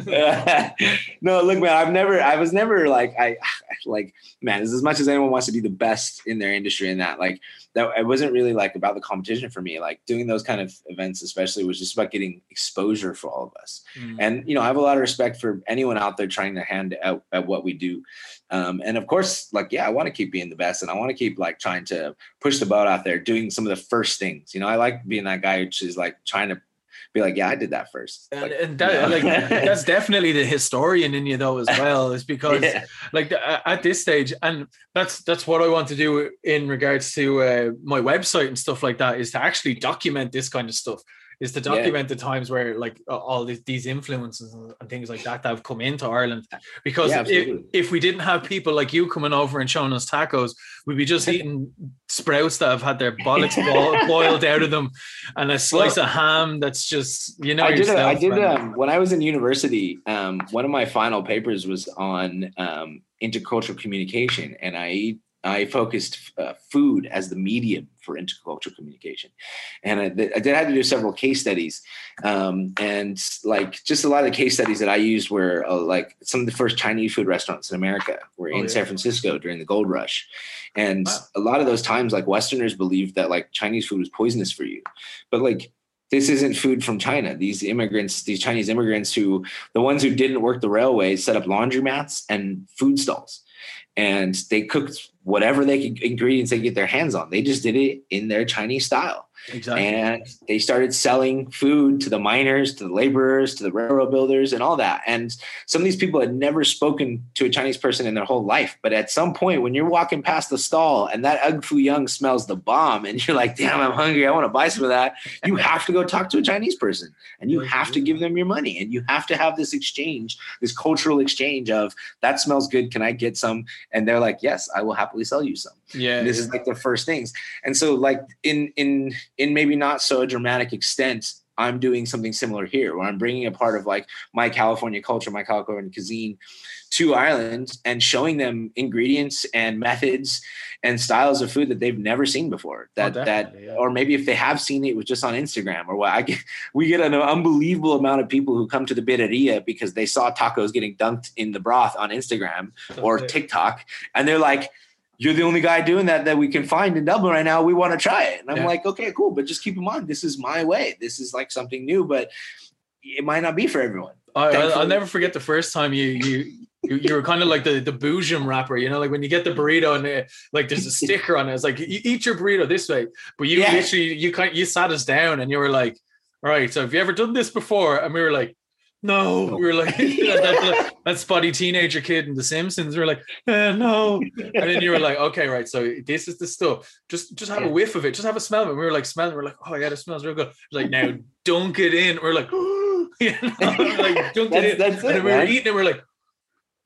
No, look, man. I've never. I was never like. I like. Man, as much as anyone wants to be the best in their industry, and that, like, that, it wasn't really like about the competition for me. Like, doing those kind of events, especially, was just about getting exposure for all of us. Mm. And, you know, I have a lot of respect for anyone out there trying their hand out at what we do. Um, and of course, like, yeah, I want to keep being the best, and I want to keep like trying to push the boat out there, doing some of the first things. You know, I like being that guy who's is like trying to be like, yeah, I did that first. And, Like, and that, you know? like, that's definitely the historian in you, though, as well, is because Yeah. like the, at this stage, and that's that's what I want to do in regards to uh, my website and stuff like that, is to actually document this kind of stuff. Is to document the times where like all these, these influences and things like that that have come into Ireland. Because Yeah, if, absolutely. if we didn't have people like you coming over and showing us tacos, we'd be just eating sprouts that have had their bollocks bo- boiled out of them, and a slice Well, of ham that's just, you know, I did. A, yourself, I did. man. Um, when I was in university, um, one of my final papers was on um, intercultural communication, and I I focused uh, food as the medium for intercultural communication, and I, I did have to do several case studies, um, and like just a lot of the case studies that I used were uh, like some of the first Chinese food restaurants in America were Oh, in yeah. San Francisco during the gold rush, and Wow. a lot of those times, like, Westerners believed that like Chinese food was poisonous for you, but like, this isn't food from China. These immigrants, these Chinese immigrants who, the ones who didn't work the railways, set up laundromats and food stalls. And they cooked whatever they could, ingredients they could get their hands on. They just did it in their Chinese style. Exactly. And they started selling food to the miners, to the laborers, to the railroad builders, and all that. And some of these people had never spoken to a Chinese person in their whole life. But at some point, when you're walking past the stall and that Ug Fu Young smells the bomb, and you're like, damn, I'm hungry, I want to buy some of that, you have to go talk to a Chinese person, and you have to give them your money, and you have to have this exchange, this cultural exchange of, that smells good, can I get some? And they're like, yes, I will happily sell you some. Yeah. And this is like the first things. And so, like, in in in maybe not so a dramatic extent, I'm doing something similar here, where I'm bringing a part of like my California culture, my California cuisine to Ireland, and showing them ingredients and methods and styles of food that they've never seen before. That that, definitely, yeah. or maybe if they have seen it, it was just on Instagram or what. I get, we get an unbelievable amount of people who come to the birreria because they saw tacos getting dunked in the broth on Instagram or TikTok, and they're like, you're the only guy doing that that we can find in Dublin right now. We want to try it. And I'm Yeah. like, okay, cool. But just keep in mind, this is my way. This is like something new, but it might not be for everyone. I, I'll, Thankfully- I'll never forget the first time you you you, you were kind of like the the boujum wrapper, you know, like when you get the burrito and uh, like there's a sticker on it. It's like, you eat your burrito this way, but you Yeah. literally you kind you sat us down and you were like, all right, so have you ever done this before? And we were like, no. We were like, that, that, that spotty teenager kid in The Simpsons. We were like, eh, no. And then you were like, okay, right. So this is the stuff. Just just have a whiff of it. Just have a smell of it. And we were like smelling. We are like, oh yeah, it smells real good. Like, now dunk it in. We are like, you know, like dunk That's- it in. that's and it, then we were man. eating it. We are like,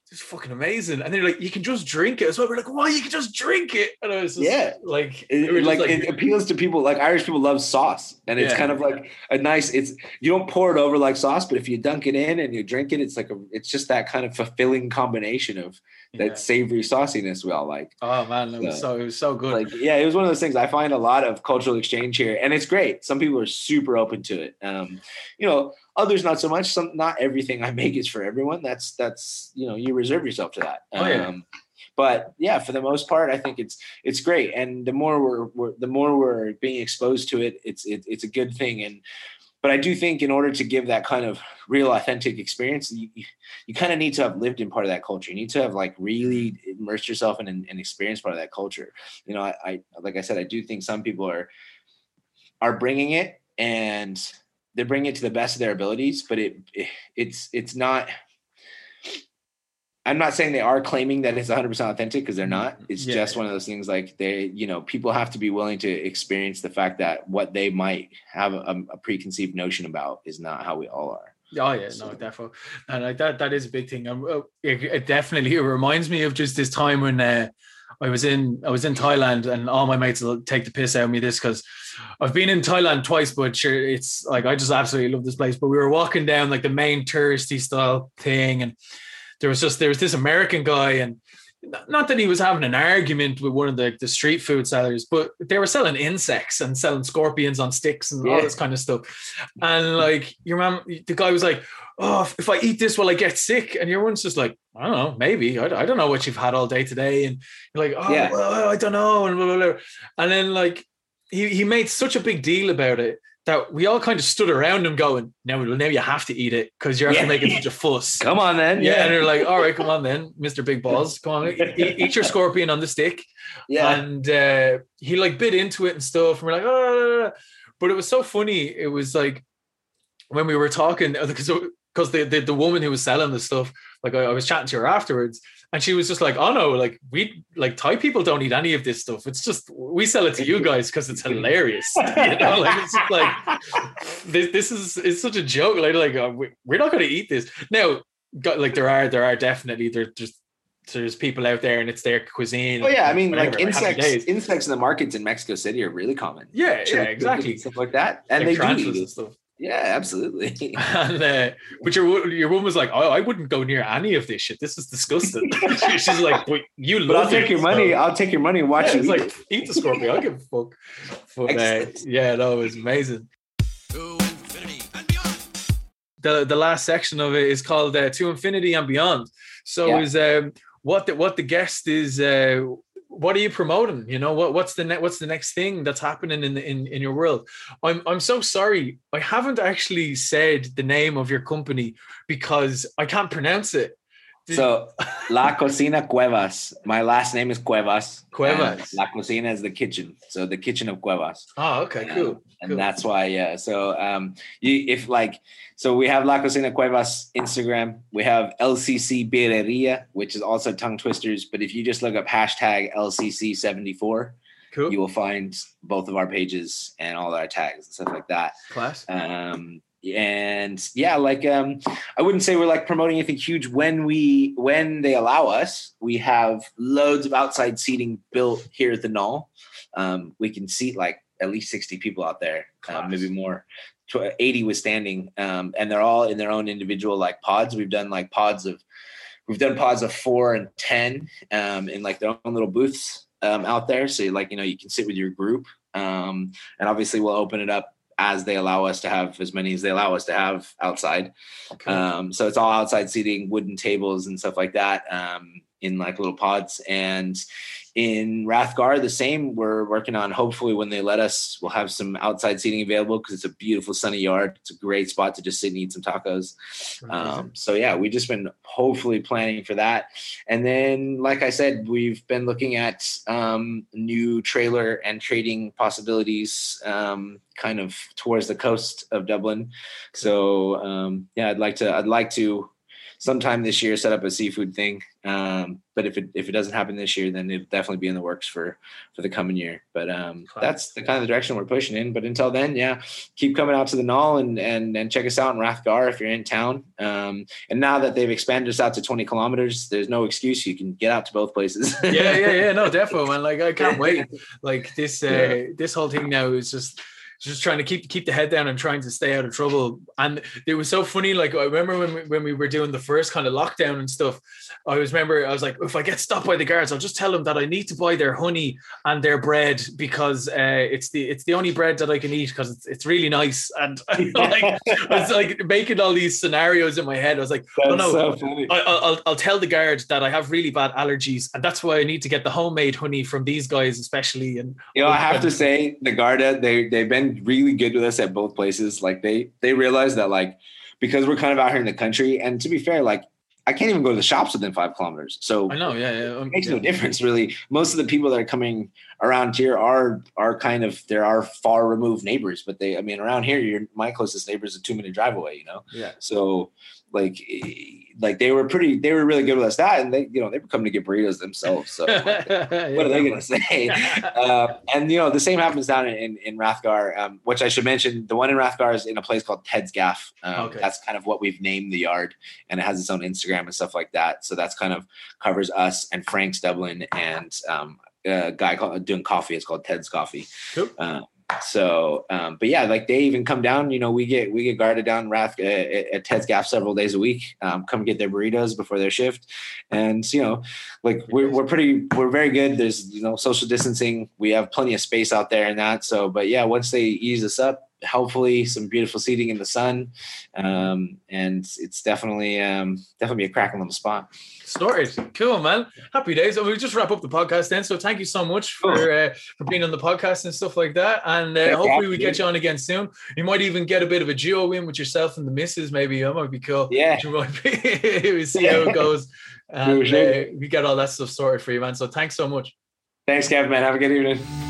it's fucking amazing. And they're like, you can just drink it as well. We're like, why? You can just drink it. And I was just yeah, like, it, just like, like it appeals to people. Like Irish people love sauce, and it's Yeah. kind of like a nice. It's you don't pour it over like sauce, but if you dunk it in and you drink it, it's like a. It's just that kind of fulfilling combination of that Yeah. savory sauciness we all like. Oh man, it was So, so it was so good. Like yeah, it was one of those things. I find a lot of cultural exchange here, and it's great. Some people are super open to it. Um, you know, others not so much. Some not everything I make is for everyone. That's that's you know you reserve yourself to that. Oh, yeah. Um, but yeah, for the most part, I think it's it's great. And the more we're, we're the more we're being exposed to it, it's it, it's a good thing. And but I do think in order to give that kind of real authentic experience, you, you kind of need to have lived in part of that culture. You need to have like really immersed yourself in and, and experienced part of that culture. You know, I, I like I said, I do think some people are are bringing it and they're bringing it to the best of their abilities, but it, it it's it's not. I'm not saying they are claiming that it's one hundred percent authentic because they're not. It's Yeah. just one of those things like they, you know, people have to be willing to experience the fact that what they might have a, a preconceived notion about is not how we all are. Oh yeah, no, definitely, and like that that is a big thing. Um, uh, it, it definitely it reminds me of just this time when uh, I was in I was in Thailand, and all my mates will take the piss out of me this because I've been in Thailand twice, but sure, it's like I just absolutely love this place. But we were walking down like the main touristy style thing, and there was just there was this American guy, and not that he was having an argument with one of the, the street food sellers, but they were selling insects and selling scorpions on sticks and all Yeah. this kind of stuff. And like your mom, the guy was like, "Oh, if, if I eat this, will I get sick?" And your one's just like, "I don't know, maybe. I, I don't know what you've had all day today." And you're like, "Oh, Yeah. well, I don't know." And blah, blah, blah. And then like he he made such a big deal about it that we all kind of stood around him going, "Now, now you have to eat it because you're after Yeah. making such a fuss." Come on, then. Yeah, Yeah. and they're like, "All right, come on then, Mister Big Balls, come on, eat, eat your scorpion on the stick." Yeah. And uh, he like bit into it and stuff, and we're like, "Oh," but it was so funny. It was like when we were talking because because the, the the woman who was selling the stuff, like I, I was chatting to her afterwards, and she was just like, "Oh no, like we like Thai people don't eat any of this stuff. It's just we sell it to you guys because it's hilarious." You know, like it's just like this. This is it's such a joke. Like like uh, we, we're not going to eat this now. Got, like there are there are definitely there just there's people out there and it's their cuisine. Oh yeah, I mean, whatever, like happy insects. days. Insects in the markets in Mexico City are really common. Yeah, yeah, Like, exactly. stuff like that, and Like they do tarantulas eat and it. stuff. Yeah, absolutely. And uh, but your your woman was like, "Oh, I wouldn't go near any of this shit. This is disgusting." She's like, "But you But love I'll take it, your money. so-" I'll take your money and watch Yeah, you it's eat like it. eat the scorpion. I'll give a fuck. But, uh, Excellent. yeah, no, it was amazing. To infinity and beyond. The the last section of it is called uh, "To Infinity and Beyond." So Yeah. is um what the what the guest is. Uh, what are you promoting? You know what what's the ne- what's the next thing that's happening in in in your world? I'm I'm so sorry. I haven't actually said the name of your company because I can't pronounce it. Did- So, La Cocina Cuevas. My last name is Cuevas. Cuevas. and La Cocina is the kitchen. So the kitchen of Cuevas. Oh, okay, cool. Um, and cool. that's why, yeah. So, um, you if like, so we have La Cocina Cuevas Instagram. We have L C C Birreria, which is also tongue twisters. But if you just look up hashtag L C C seventy-four, cool. you will find both of our pages and all our tags and stuff like that. Class. Um, and yeah, like um, I wouldn't say we're like promoting anything huge. When we when they allow us, we have loads of outside seating built here at the Knoll. Um, we can seat like at least sixty people out there, uh, Class. maybe more. Tw- eighty was standing, um, and they're all in their own individual like pods. We've done like pods of we've done pods of four and ten um, in like their own little booths um, out there. So like you know you can sit with your group, um, and obviously we'll open it up as they allow us to have as many as they allow us to have outside. Okay. Um, so it's all outside seating, wooden tables and stuff like that um, in like little pods. And in Rathgar, the same. We're working on, hopefully when they let us, we'll have some outside seating available because it's a beautiful sunny yard. It's a great spot to just sit and eat some tacos. Um, so yeah, we've just been hopefully planning for that. And then, like I said, we've been looking at um, new trailer and trading possibilities um, kind of towards the coast of Dublin. So um, yeah, I'd like to, I'd like to sometime this year set up a seafood thing. Um, but if it if it doesn't happen this year, then it'll definitely be in the works for for the coming year. But um, that's the kind of the direction we're pushing in. But until then, yeah, keep coming out to the Knoll and and and check us out in Rathgar if you're in town. Um, and now that they've expanded us out to twenty kilometers, there's no excuse. You can get out to both places. yeah, yeah, yeah. No, definitely, man. Like I can't wait. Like this, uh, yeah. this whole thing now is just. just trying to keep keep the head down and trying to stay out of trouble. And it was so funny. Like I remember when we, when we were doing the first kind of lockdown and stuff, I was remember I was like, if I get stopped by the guards, I'll just tell them that I need to buy their honey and their bread because uh, it's the it's the only bread that I can eat because it's it's really nice. And like I was like making all these scenarios in my head. I was like, that's oh no, so funny. I, I'll I'll tell the guards that I have really bad allergies and that's why I need to get the homemade honey from these guys especially. And you know, I have to say the Garda, they they've been really good with us at both places. Like they they realize that like because we're kind of out here in the country, and to be fair, like I can't even go to the shops within five kilometers. So I know, yeah, yeah. It makes yeah. no difference really. Most of the people that are coming around here are are kind of there are far removed neighbors, but they I mean around here, you're my closest neighbor is a two minute drive away, you know. Yeah. So like like they were pretty they were really good with us that and they you know they were coming to get burritos themselves, so like, yeah, what are they gonna say? uh, and you know the same happens down in in Rathgar, um, which I should mention. The one in Rathgar is in a place called Ted's Gaff. Um, okay. That's kind of what we've named the yard, and it has its own Instagram and stuff like that. So that's kind of covers us and Frank's Dublin and um, a guy called doing coffee. It's called Ted's Coffee. Cool. Uh, So, um, but yeah, like they even come down, you know, we get, we get guarded down Rath uh, at Ted's Gaff several days a week, um, come get their burritos before their shift. And, you know, like we're, we're pretty, we're very good. There's, you know, social distancing. We have plenty of space out there and that. So, but yeah, once they ease us up, hopefully some beautiful seating in the sun. Um, and it's definitely, um, definitely a cracking little spot. Sorted. Cool, man. Happy days. We'll just wrap up the podcast then. So thank you so much for uh, for being on the podcast and stuff like that. And uh, hopefully we get you on again soon. You might even get a bit of a duo in with yourself and the missus. Maybe that might be cool. Yeah. You might be, we'll see how it goes. And uh, we get all that stuff sorted for you, man. So thanks so much. Thanks, Kevin, man. Have a good evening.